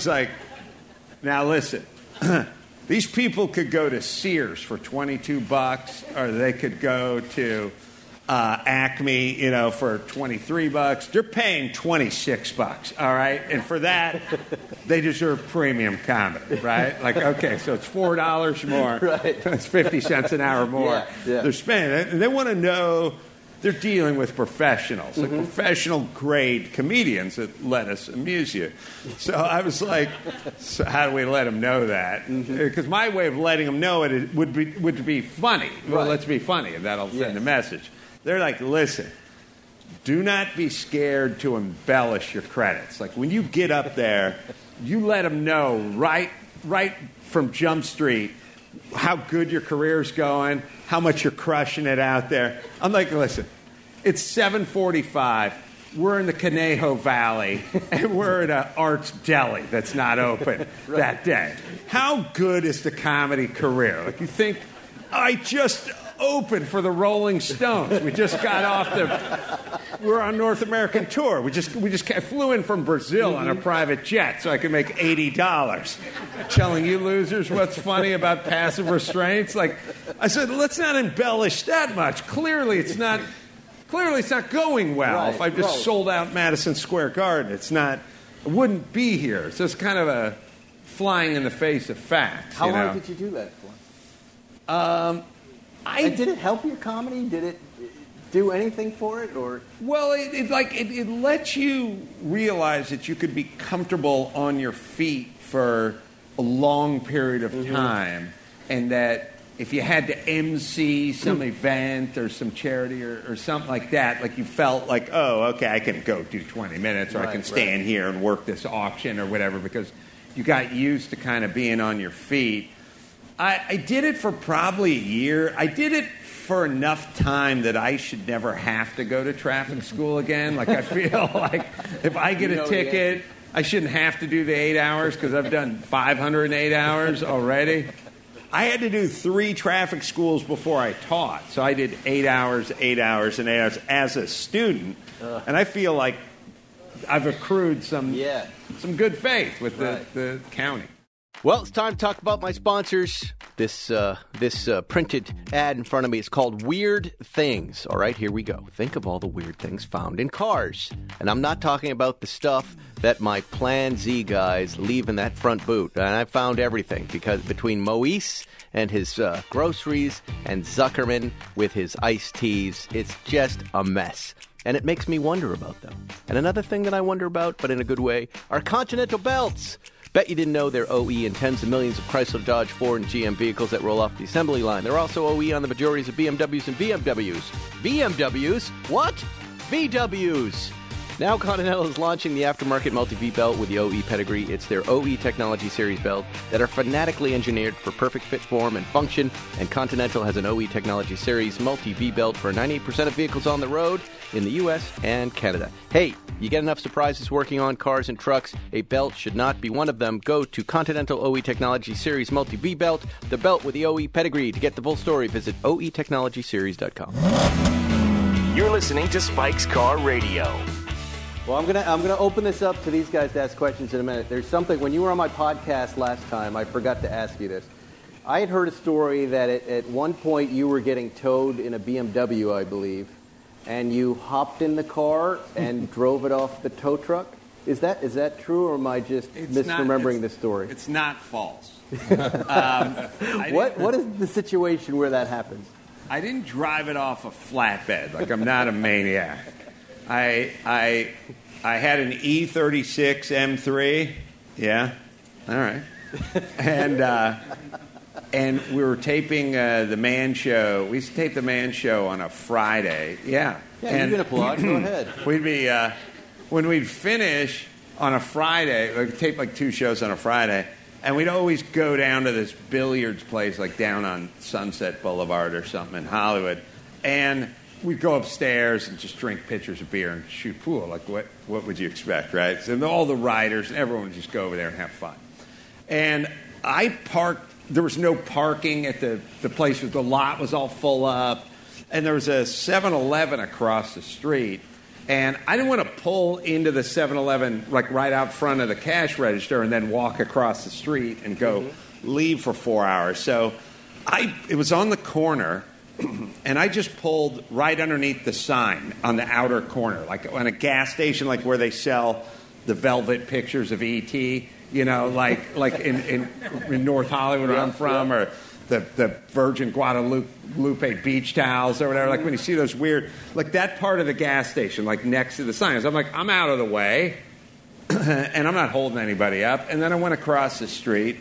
now listen, these people could go to Sears for $22, or they could go to Acme, for $23. They're paying $26, all right? And for that, they deserve premium comedy, right? Like, okay, so it's $4 more. Right. It's 50 cents an hour more. Yeah. They're spending. And they want to know they're dealing with professionals, like professional-grade comedians that let us amuse you. So I was like, so how do we let them know that? Because my way of letting them know it would be funny. Well, let's be funny, and that'll send a message. They're like, listen, do not be scared to embellish your credits. Like, when you get up there, you let them know right from Jump Street how good your career's going, how much you're crushing it out there. I'm like, listen, it's 7:45. We're in the Conejo Valley, and we're at an Arts Deli that's not open that day. How good is the comedy career? Like, you think, I just opened for the Rolling Stones. We just got off we're on North American tour. I flew in from Brazil on a private jet so I could make $80. Telling you losers what's funny about passive restraints. Like, I said, let's not embellish that much. Clearly it's not going well. Right, if I just sold out Madison Square Garden, it wouldn't be here. So it's kind of a flying in the face of facts. How long did you do that for? And did it help your comedy? Did it do anything for it, or? Well, it lets you realize that you could be comfortable on your feet for a long period of time, and that if you had to MC some event or some charity or something like that, like you felt like, oh, okay, I can go do 20 minutes, or I can stand here and work this auction or whatever, because you got used to kind of being on your feet. I did it for probably a year. I did it for enough time that I should never have to go to traffic school again. Like, I feel like if I get a ticket, I shouldn't have to do the 8 hours because I've done 508 hours already. I had to do 3 traffic schools before I taught. So I did 8 hours, 8 hours, and 8 hours as a student. And I feel like I've accrued some good faith with the county. Well, it's time to talk about my sponsors. This printed ad in front of me is called Weird Things. All right, here we go. Think of all the weird things found in cars. And I'm not talking about the stuff that my Plan Z guys leave in that front boot. And I found everything, because between Moise and his groceries and Zuckerman with his iced teas, it's just a mess. And it makes me wonder about them. And another thing that I wonder about, but in a good way, are Continental belts. Bet you didn't know they're OE in tens of millions of Chrysler, Dodge, Ford, and GM vehicles that roll off the assembly line. They're also OE on the majorities of BMWs and VMWs. VMWs? What? VWs. Now Continental is launching the aftermarket multi-V belt with the OE pedigree. It's their OE Technology Series belt that are fanatically engineered for perfect fit, form, and function. And Continental has an OE Technology Series multi-V belt for 98% of vehicles on the road in the U.S. and Canada. Hey, you get enough surprises working on cars and trucks. A belt should not be one of them. Go to Continental OE Technology Series multi-V belt, the belt with the OE pedigree. To get the full story, visit oetechnologyseries.com. You're listening to Spike's Car Radio. Well, I'm gonna open this up to these guys to ask questions in a minute. There's something, when you were on my podcast last time, I forgot to ask you this. I had heard a story that at one point you were getting towed in a BMW, I believe, and you hopped in the car and drove it off the tow truck. Is that true, or am I just misremembering the story? It's not false. What is the situation where that happens? I didn't drive it off a flatbed. Like, I'm not a maniac. I had an E36 M3. Yeah, all right. And we were taping the Man Show. We used to tape the Man Show on a Friday. Yeah. Yeah, you can applaud. Go ahead. We'd be when we'd finish on a Friday, like tape like 2 shows on a Friday, and we'd always go down to this billiards place, like down on Sunset Boulevard or something in Hollywood, and we'd go upstairs and just drink pitchers of beer and shoot pool. Like, what would you expect, right? So all the riders and everyone would just go over there and have fun. And I parked. There was no parking at the place. The lot was all full up. And there was a 7-Eleven across the street. And I didn't want to pull into the 7-Eleven, like, right out front of the cash register and then walk across the street and go leave for 4 hours. So it was on the corner. And I just pulled right underneath the sign on the outer corner, like on a gas station, like where they sell the velvet pictures of E.T., you know, like in North Hollywood where I'm from, or the Virgin Guadalupe beach towels or whatever. Like when you see those weird, like that part of the gas station, like next to the signs. I'm like, I'm out of the way, and I'm not holding anybody up. And then I went across the street,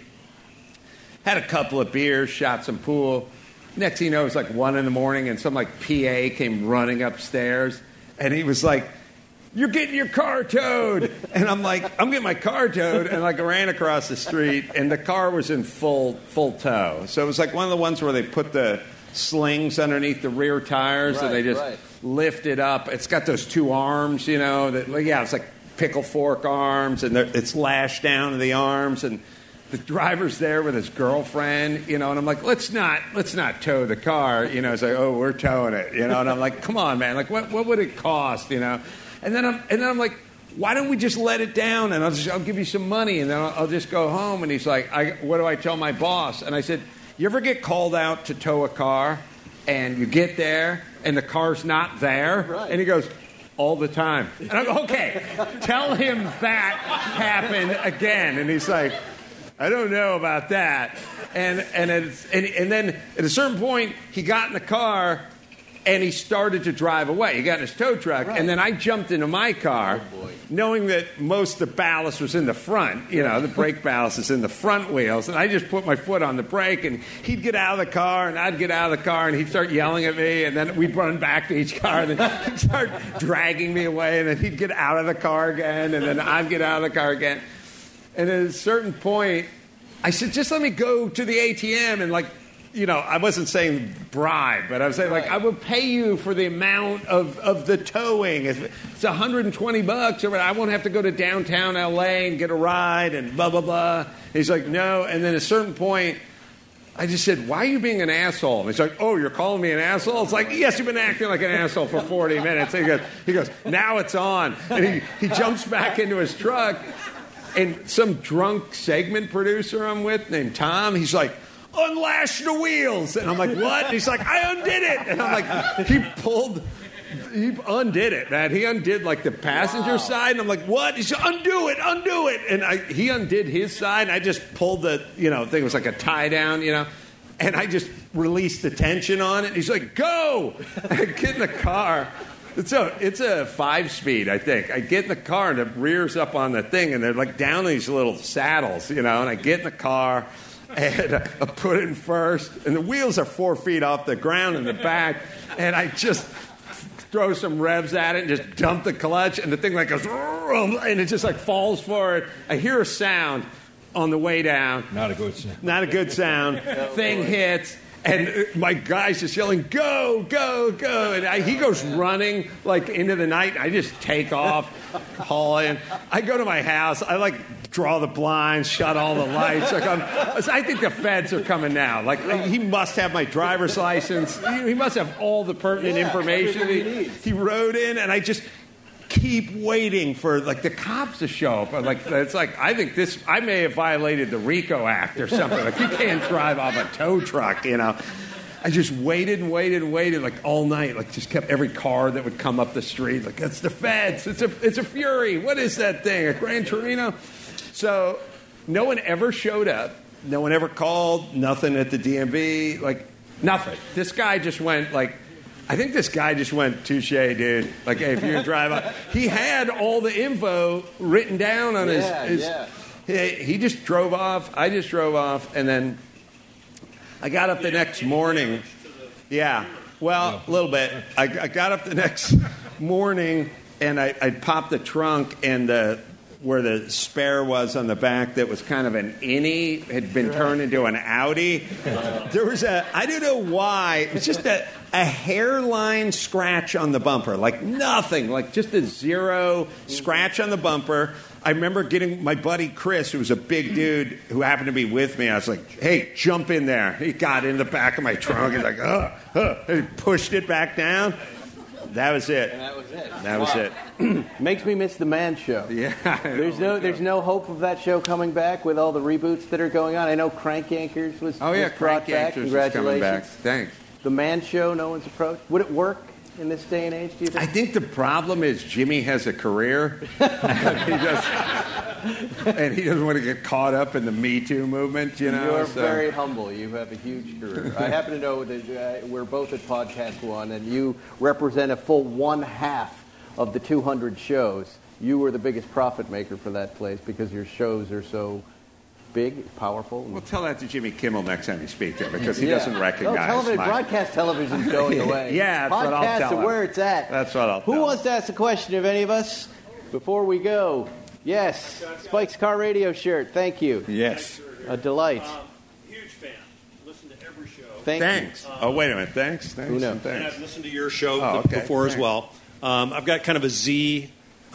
had a couple of beers, shot some pool. Next thing you know, it was like 1 a.m, and some like PA came running upstairs, and he was like, "You're getting your car towed." And I'm like, I'm getting my car towed, and like I ran across the street, and the car was in full tow. So it was like one of the ones where they put the slings underneath the rear tires, and they just lift it up. It's got those 2 arms, you know. It's like pickle fork arms, and it's lashed down to the arms, and the driver's there with his girlfriend, you know, and I'm like, let's not tow the car, you know. It's like, oh, we're towing it, you know, and I'm like, come on, man, like what would it cost, you know? And then I'm like, why don't we just let it down and I'll give you some money and then I'll just go home. And he's like, what do I tell my boss? And I said, you ever get called out to tow a car and you get there and the car's not there? Right. And he goes, all the time. And I go, okay, tell him that happened again. And he's like, I don't know about that. And then at a certain point, he got in the car and he started to drive away. He got in his tow truck, and then I jumped into my car, knowing that most of the ballast was in the front. You know, the brake ballast is in the front wheels. And I just put my foot on the brake, and he'd get out of the car, and I'd get out of the car, and he'd start yelling at me, and then we'd run back to each car, and then he'd start dragging me away, and then he'd get out of the car again, and then I'd get out of the car again. And at a certain point, I said, just let me go to the ATM and, like, you know, I wasn't saying bribe, but I was saying, like, I will pay you for the amount of the towing. If it's $120 or whatever, I won't have to go to downtown L.A. and get a ride and blah, blah, blah. And he's like, no. And then at a certain point, I just said, why are you being an asshole? And he's like, oh, you're calling me an asshole? It's like, yes, you've been acting like an asshole for 40 minutes. And he goes, now it's on. And he jumps back into his truck, and some drunk segment producer I'm with named Tom, he's like, unlash the wheels. And I'm like, what? And he's like, I undid it. And I'm like, he undid it, man. He undid, like, the passenger side. And I'm like, what? He said, undo it. And he undid his side, and I just pulled the, you know, thing was like a tie down, you know. And I just released the tension on it. And he's like, go. And I get in the car. It's a 5-speed, I think. I get in the car, and it rears up on the thing, and they're, like, down these little saddles, you know. And I get in the car, and I put it in first, and the wheels are 4 feet off the ground in the back, and I just throw some revs at it and just dump the clutch, and the thing like goes, and it just like falls forward. I hear a sound on the way down. Not a good sound. Not a good sound. Thing hits. And my guy's just yelling, go, go, go. And he goes running like into the night. I just take off, haul in. I go to my house. I like draw the blinds, shut all the lights. Like I think the feds are coming now. Like he must have my driver's license. He must have all the pertinent information. He rode in, and I just keep waiting for like the cops to show up. Like it's like I think I may have violated the RICO Act or something. Like you can't drive off a tow truck, you know. I just waited and waited and waited like all night. Like just kept every car that would come up the street. Like that's the feds. It's a Fury. What is that thing? A Gran Torino? So no one ever showed up. No one ever called. Nothing at the DMV. Like nothing. This guy just went like. I think this guy just went, touche, dude. Like, hey, if you're going to drive up. He had all the info written down on his. He just drove off. I just drove off. And then I got up the next morning. Yeah. Well, a little bit. I got up the next morning, and I popped the trunk, and where the spare was on the back that was kind of an innie had been turned into an Audi. There was I don't know why, it was just a hairline scratch on the bumper, like nothing, like just a zero scratch on the bumper. I remember getting my buddy Chris, who was a big dude who happened to be with me. I was like, hey, jump in there. He got in the back of my trunk. He's like, he pushed it back down. That was it. And that was it. That was it. Makes me miss the Man Show. Yeah. There's no hope of that show coming back with all the reboots that are going on. I know Crank Yankers was brought back. Crank Yankers Congratulations. is coming back. Thanks. The Man Show, no one's approached. Would it work in this day and age, do you think? I think the problem is Jimmy has a career. And he doesn't want to get caught up in the Me Too movement, you know. You're very humble. You have a huge career. I happen to know that we're both at Podcast One, and you represent a full 1/2 of the 200 shows. You were the biggest profit maker for that place because your shows are so big, powerful. Well, tell that to Jimmy Kimmel next time you speak to him because he doesn't recognize broadcast television's going away. Yeah, that's what I'll tell him. Podcast is where it's at. That's what I'll tell him. Who wants to ask a question of any of us before we go? Yes, Spike's Car Radio shirt. Thank you. Yes. A delight. Huge fan. Listen to every show. Thanks. Oh, wait a minute. Thanks. Who knows? And I've listened to your show before as well. I've got kind of a V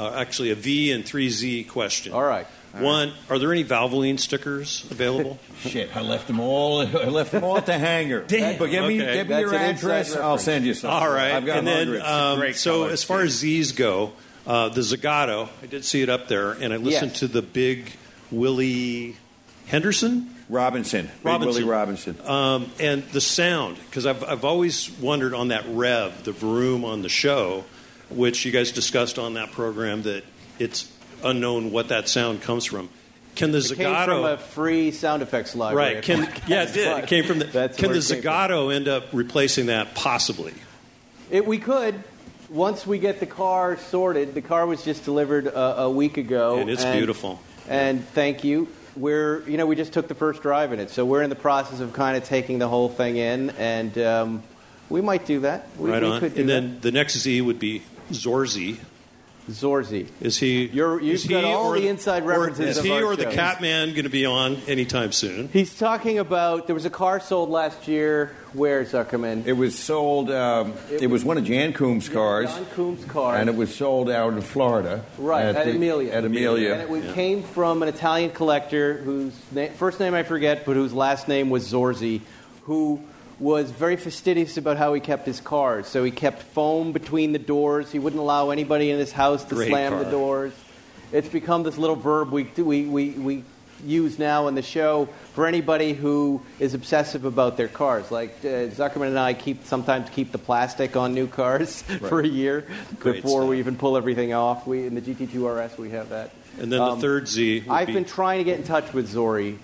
and 3Z question. All right. One, are there any Valvoline stickers available? Shit, I left them all at the hangar. Damn. But give me your address. I'll send you something. All right. I've got and then, so as far as Z's go, the Zagato, I did see it up there, and I listened to the big Willie Henderson? Robinson. Willie Robinson. And the sound, because I've always wondered on that rev, the vroom on the show, which you guys discussed on that program, that it's unknown what that sound comes from. Can the Zagato came from a free sound effects library? Right. It did. It came from the. Can the Zagato end up replacing that? Possibly. We could. Once we get the car sorted, the car was just delivered a week ago, and it's beautiful. And thank you. We just took the first drive in it, so we're in the process of kind of taking the whole thing in, and we might do that. We could do that. And then the next Z would be Zorzi. Zorzi. Is he? You've got all the inside references. Is he or the Catman going to be on anytime soon? He's talking about there was a car sold last year. Where, Zuckerman? It was sold. It was one of Jan Coombs' cars. Jan Coombs' cars. And it was sold out in Florida. Right, at Amelia. At Amelia. And it came from an Italian collector whose first name I forget, but whose last name was Zorzi, who was very fastidious about how he kept his cars. So he kept foam between the doors. He wouldn't allow anybody in his house to slam the doors. It's become this little verb we use now in the show for anybody who is obsessive about their cars. Like Zuckerman and I sometimes keep the plastic on new cars for a year before we even pull everything off. In the GT2 RS we have that. And then the third Z. I've been trying to get in touch with Zorzi,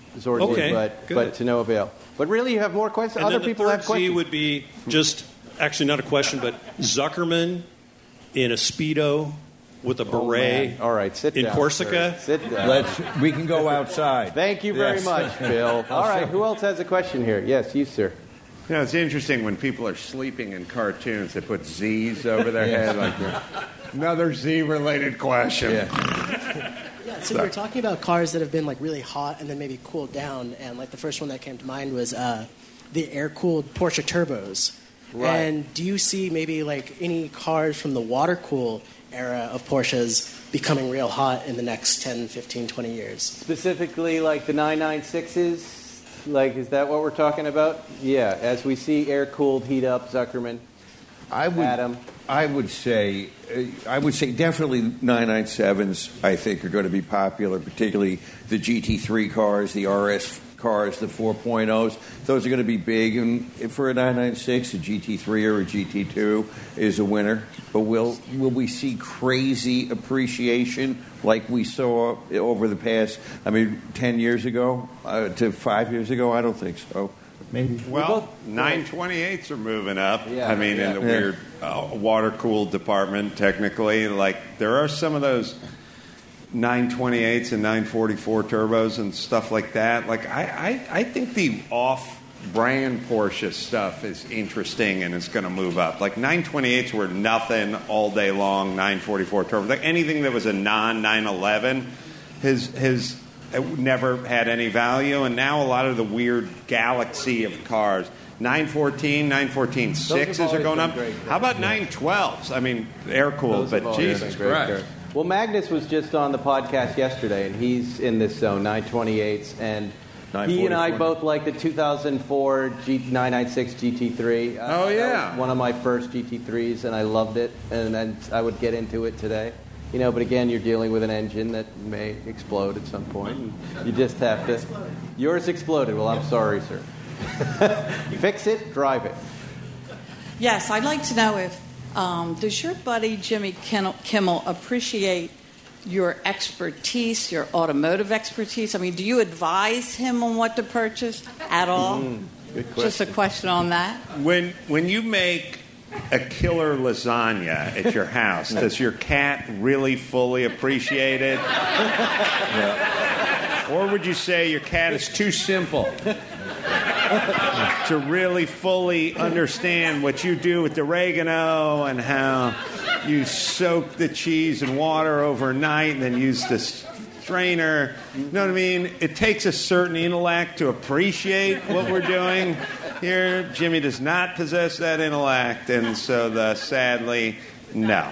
but to no avail. But really, you have more questions? And other then people the have third questions. Z would be just, actually not a question, but Zuckerman in a Speedo with a beret. All right, sit down. In Corsica. Sir. Sit down. We can go outside. Thank you very much, Bill. All right, who else has a question here? Yes, you, sir. You know, it's interesting when people are sleeping in cartoons, they put Z's over their head. Like another Z-related question. Yeah, so we're talking about cars that have been like really hot and then maybe cooled down, and like the first one that came to mind was the air-cooled Porsche turbos. Right. And do you see maybe like any cars from the water-cooled era of Porsches becoming real hot in the next 10, 15, 20 years? Specifically like the 996s? Like, is that what we're talking about? Yeah, as we see air-cooled heat up, Zuckerman, Adam. I would say definitely 997s, I think, are going to be popular, particularly the GT3 cars, the RS cars, the 4.0s. Those are going to be big. And for a 996, a GT3 or a GT2 is a winner. But will we see crazy appreciation like we saw over the past, 10 years ago to 5 years ago? I don't think so. Maybe. Well, 928s are moving up. Yeah. In the weird water-cooled department, technically. Like, there are some of those 928s and 944 turbos and stuff like that. Like, I think the off-brand Porsche stuff is interesting and it's going to move up. Like, 928s were nothing all day long, 944 turbos. Like, anything that was a non-911 has never had any value, and now a lot of the weird galaxy of cars, 914s are going up. How about 912s? Air-cooled, but Jesus Christ. Well, Magnus was just on the podcast yesterday, and he's in this zone, 928s, and he and I both like the 2004 996 GT3. Oh, yeah. That was one of my first GT3s, and I loved it, and I would get into it today. But again, you're dealing with an engine that may explode at some point. And you just have to... Yours exploded. Well, I'm sorry, sir. Fix it, drive it. Yes, I'd like to know if... does your buddy Jimmy Kimmel appreciate your expertise, your automotive expertise? Do you advise him on what to purchase at all? Good question. Just a question on that. When you make a killer lasagna at your house, does your cat really fully appreciate it? Yeah. Or would you say your cat is too simple to really fully understand what you do with the oregano and how you soak the cheese in water overnight and then use the strainer? You know what I mean? It takes a certain intellect to appreciate what we're doing here. Jimmy does not possess that intellect, and so sadly, no.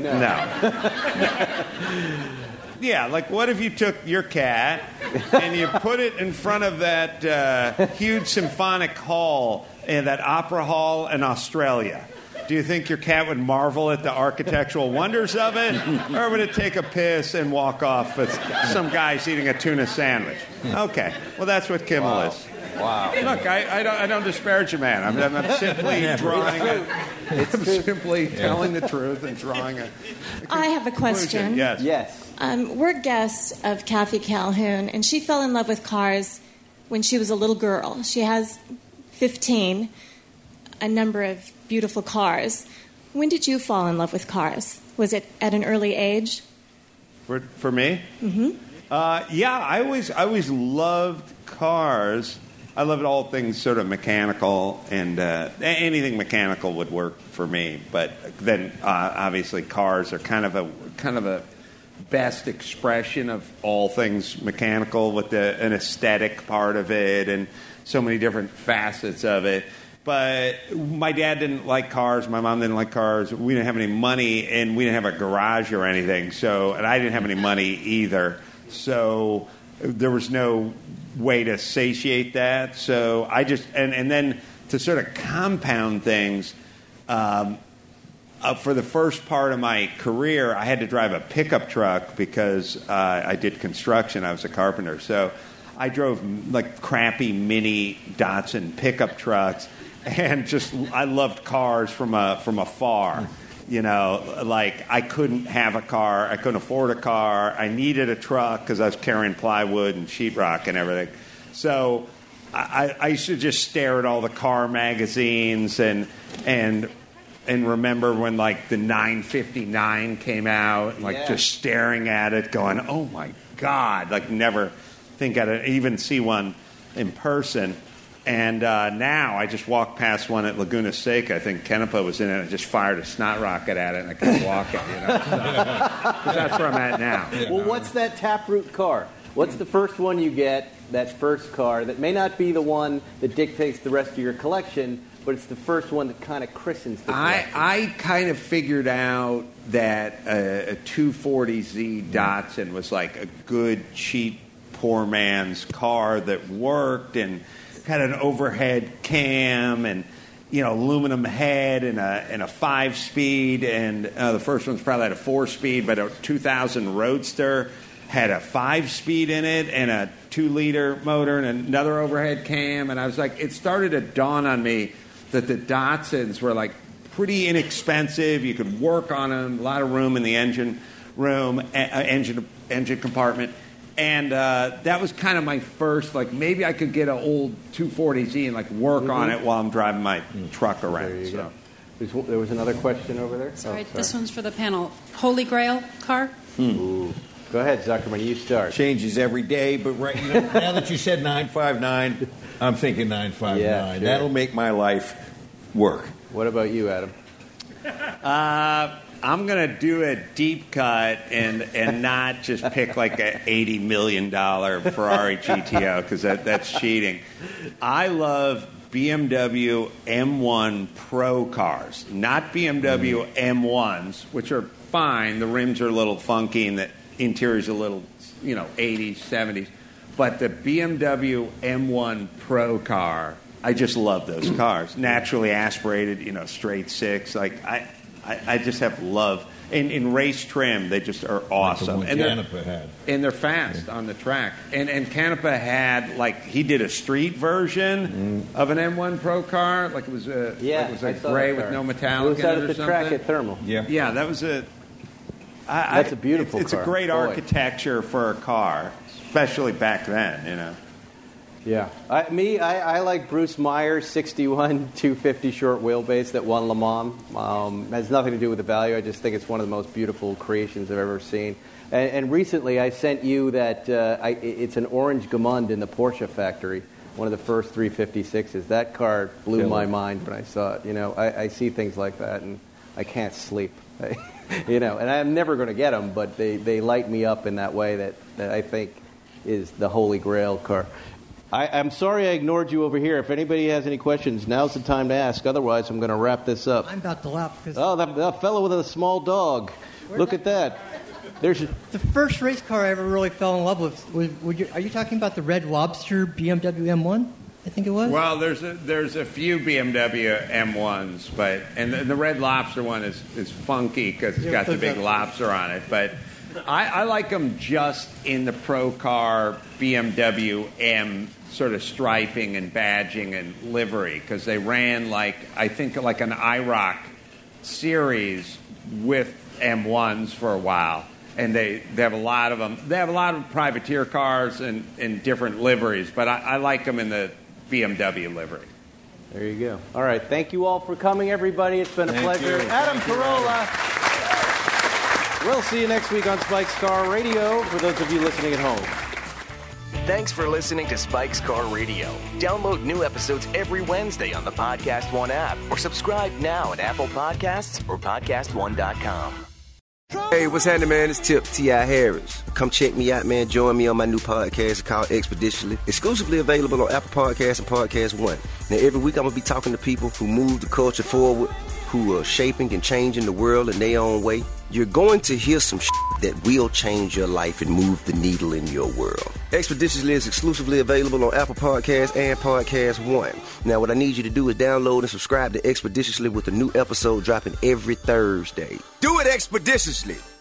Yeah, like what if you took your cat and you put it in front of that huge symphonic hall, that opera hall in Australia? Do you think your cat would marvel at the architectural wonders of it? Or would it take a piss and walk off with some guys eating a tuna sandwich? Okay, well, that's what Kimmel is. Wow. Look, I don't disparage a man. I'm simply drawing I'm simply telling the truth and drawing a I have a question. Yes. We're guests of Kathy Calhoun, and she fell in love with cars when she was a little girl. She has 15, a number of beautiful cars. When did you fall in love with cars? Was it at an early age? For me? Mm-hmm. Yeah, I always loved cars. I loved all things sort of mechanical, and anything mechanical would work for me. But then, obviously, cars are kind of a best expression of all things mechanical, with an aesthetic part of it, and so many different facets of it. But my dad didn't like cars. My mom didn't like cars. We didn't have any money, and we didn't have a garage or anything. And I didn't have any money either. So there was no way to satiate that. So I just and then to sort of compound things, for the first part of my career, I had to drive a pickup truck because I did construction. I was a carpenter, so I drove like crappy mini Datsun pickup trucks, and I loved cars from afar. Like I couldn't have a car. I couldn't afford a car. I needed a truck because I was carrying plywood and sheetrock and everything. So I used to just stare at all the car magazines and remember when like the 959 came out, like just staring at it, going, "Oh my God!" Like never think I'd even see one in person. And now I just walked past one at Laguna Seca. I think Kenepa was in it. I just fired a snot rocket at it, and I kept walking. So that's where I'm at now. Well, what's that Taproot car? What's the first one you get, that first car, that may not be the one that dictates the rest of your collection, but it's the first one that kind of christens the collection? I kind of figured out that a 240Z Datsun was like a good, cheap, poor man's car that worked and had an overhead cam and, aluminum head and a 5-speed. And the first one's probably had a 4-speed, but a 2000 Roadster had a 5-speed in it and a 2-liter motor and another overhead cam. And I was like, it started to dawn on me that the Datsuns were like pretty inexpensive. You could work on them, a lot of room in the engine room, engine compartment. And that was kind of my first, maybe I could get an old 240Z and, work on it while I'm driving my truck around. There you go. There was another question over there. Sorry, this one's for the panel. Holy Grail car? Ooh. Go ahead, Zuckerman. You start. Changes every day, but now that you said 959, I'm thinking 959. Yeah, sure. That'll make my life work. What about you, Adam? I'm going to do a deep cut and not just pick like a $80 million Ferrari GTO because that's cheating. I love BMW M1 Pro cars, not BMW M1s, which are fine. The rims are a little funky and the interior's a little, 80s, 70s. But the BMW M1 Pro car, I just love those cars. Naturally aspirated, straight six. I just have love. In race trim, they just are awesome. Like the one Canepa had. And they're fast on the track. And Canepa had, he did a street version of an M1 Pro car. It was a gray with no metallic in it or something. It was out at the track at Thermal. Yeah, that was a... That's a beautiful car. It's a great architecture for a car, especially back then, Yeah. I like Bruce Meyer's 61 250 short wheelbase that won Le Mans. Has nothing to do with the value. I just think it's one of the most beautiful creations I've ever seen. And recently I sent you that it's an orange Gamund in the Porsche factory, one of the first 356s. That car blew my mind when I saw it. I see things like that and I can't sleep. And I'm never going to get them, but they light me up in that way that I think is the holy grail car. I'm sorry I ignored you over here. If anybody has any questions, now's the time to ask. Otherwise, I'm going to wrap this up. I'm about to laugh. That fellow with a small dog. Look at that. The first race car I ever really fell in love with, are you talking about the Red Lobster BMW M1? I think it was. Well, there's a few BMW M1s, but the Red Lobster one is funky because it's got the big lobster on it. But I like them just in the pro car BMW M sort of striping and badging and livery because they ran I think an IROC series with M1s for a while. And they have a lot of them. They have a lot of privateer cars and different liveries, but I like them in the BMW livery. There you go. All right. Thank you all for coming, everybody. It's been a pleasure. Adam Carolla. We'll see you next week on Spike's Car Radio for those of you listening at home. Thanks for listening to Spike's Car Radio. Download new episodes every Wednesday on the Podcast One app or subscribe now at Apple Podcasts or PodcastOne.com. Hey, what's happening, man? It's Tip T.I. Harris. Come check me out, man. Join me on my new podcast called Expeditiously. Exclusively available on Apple Podcasts and Podcast One. Now, every week I'm going to be talking to people who move the culture forward, who are shaping and changing the world in their own way. You're going to hear some shit that will change your life and move the needle in your world. Expeditiously is exclusively available on Apple Podcasts and Podcast One. Now, what I need you to do is download and subscribe to Expeditiously with a new episode dropping every Thursday. Do it expeditiously!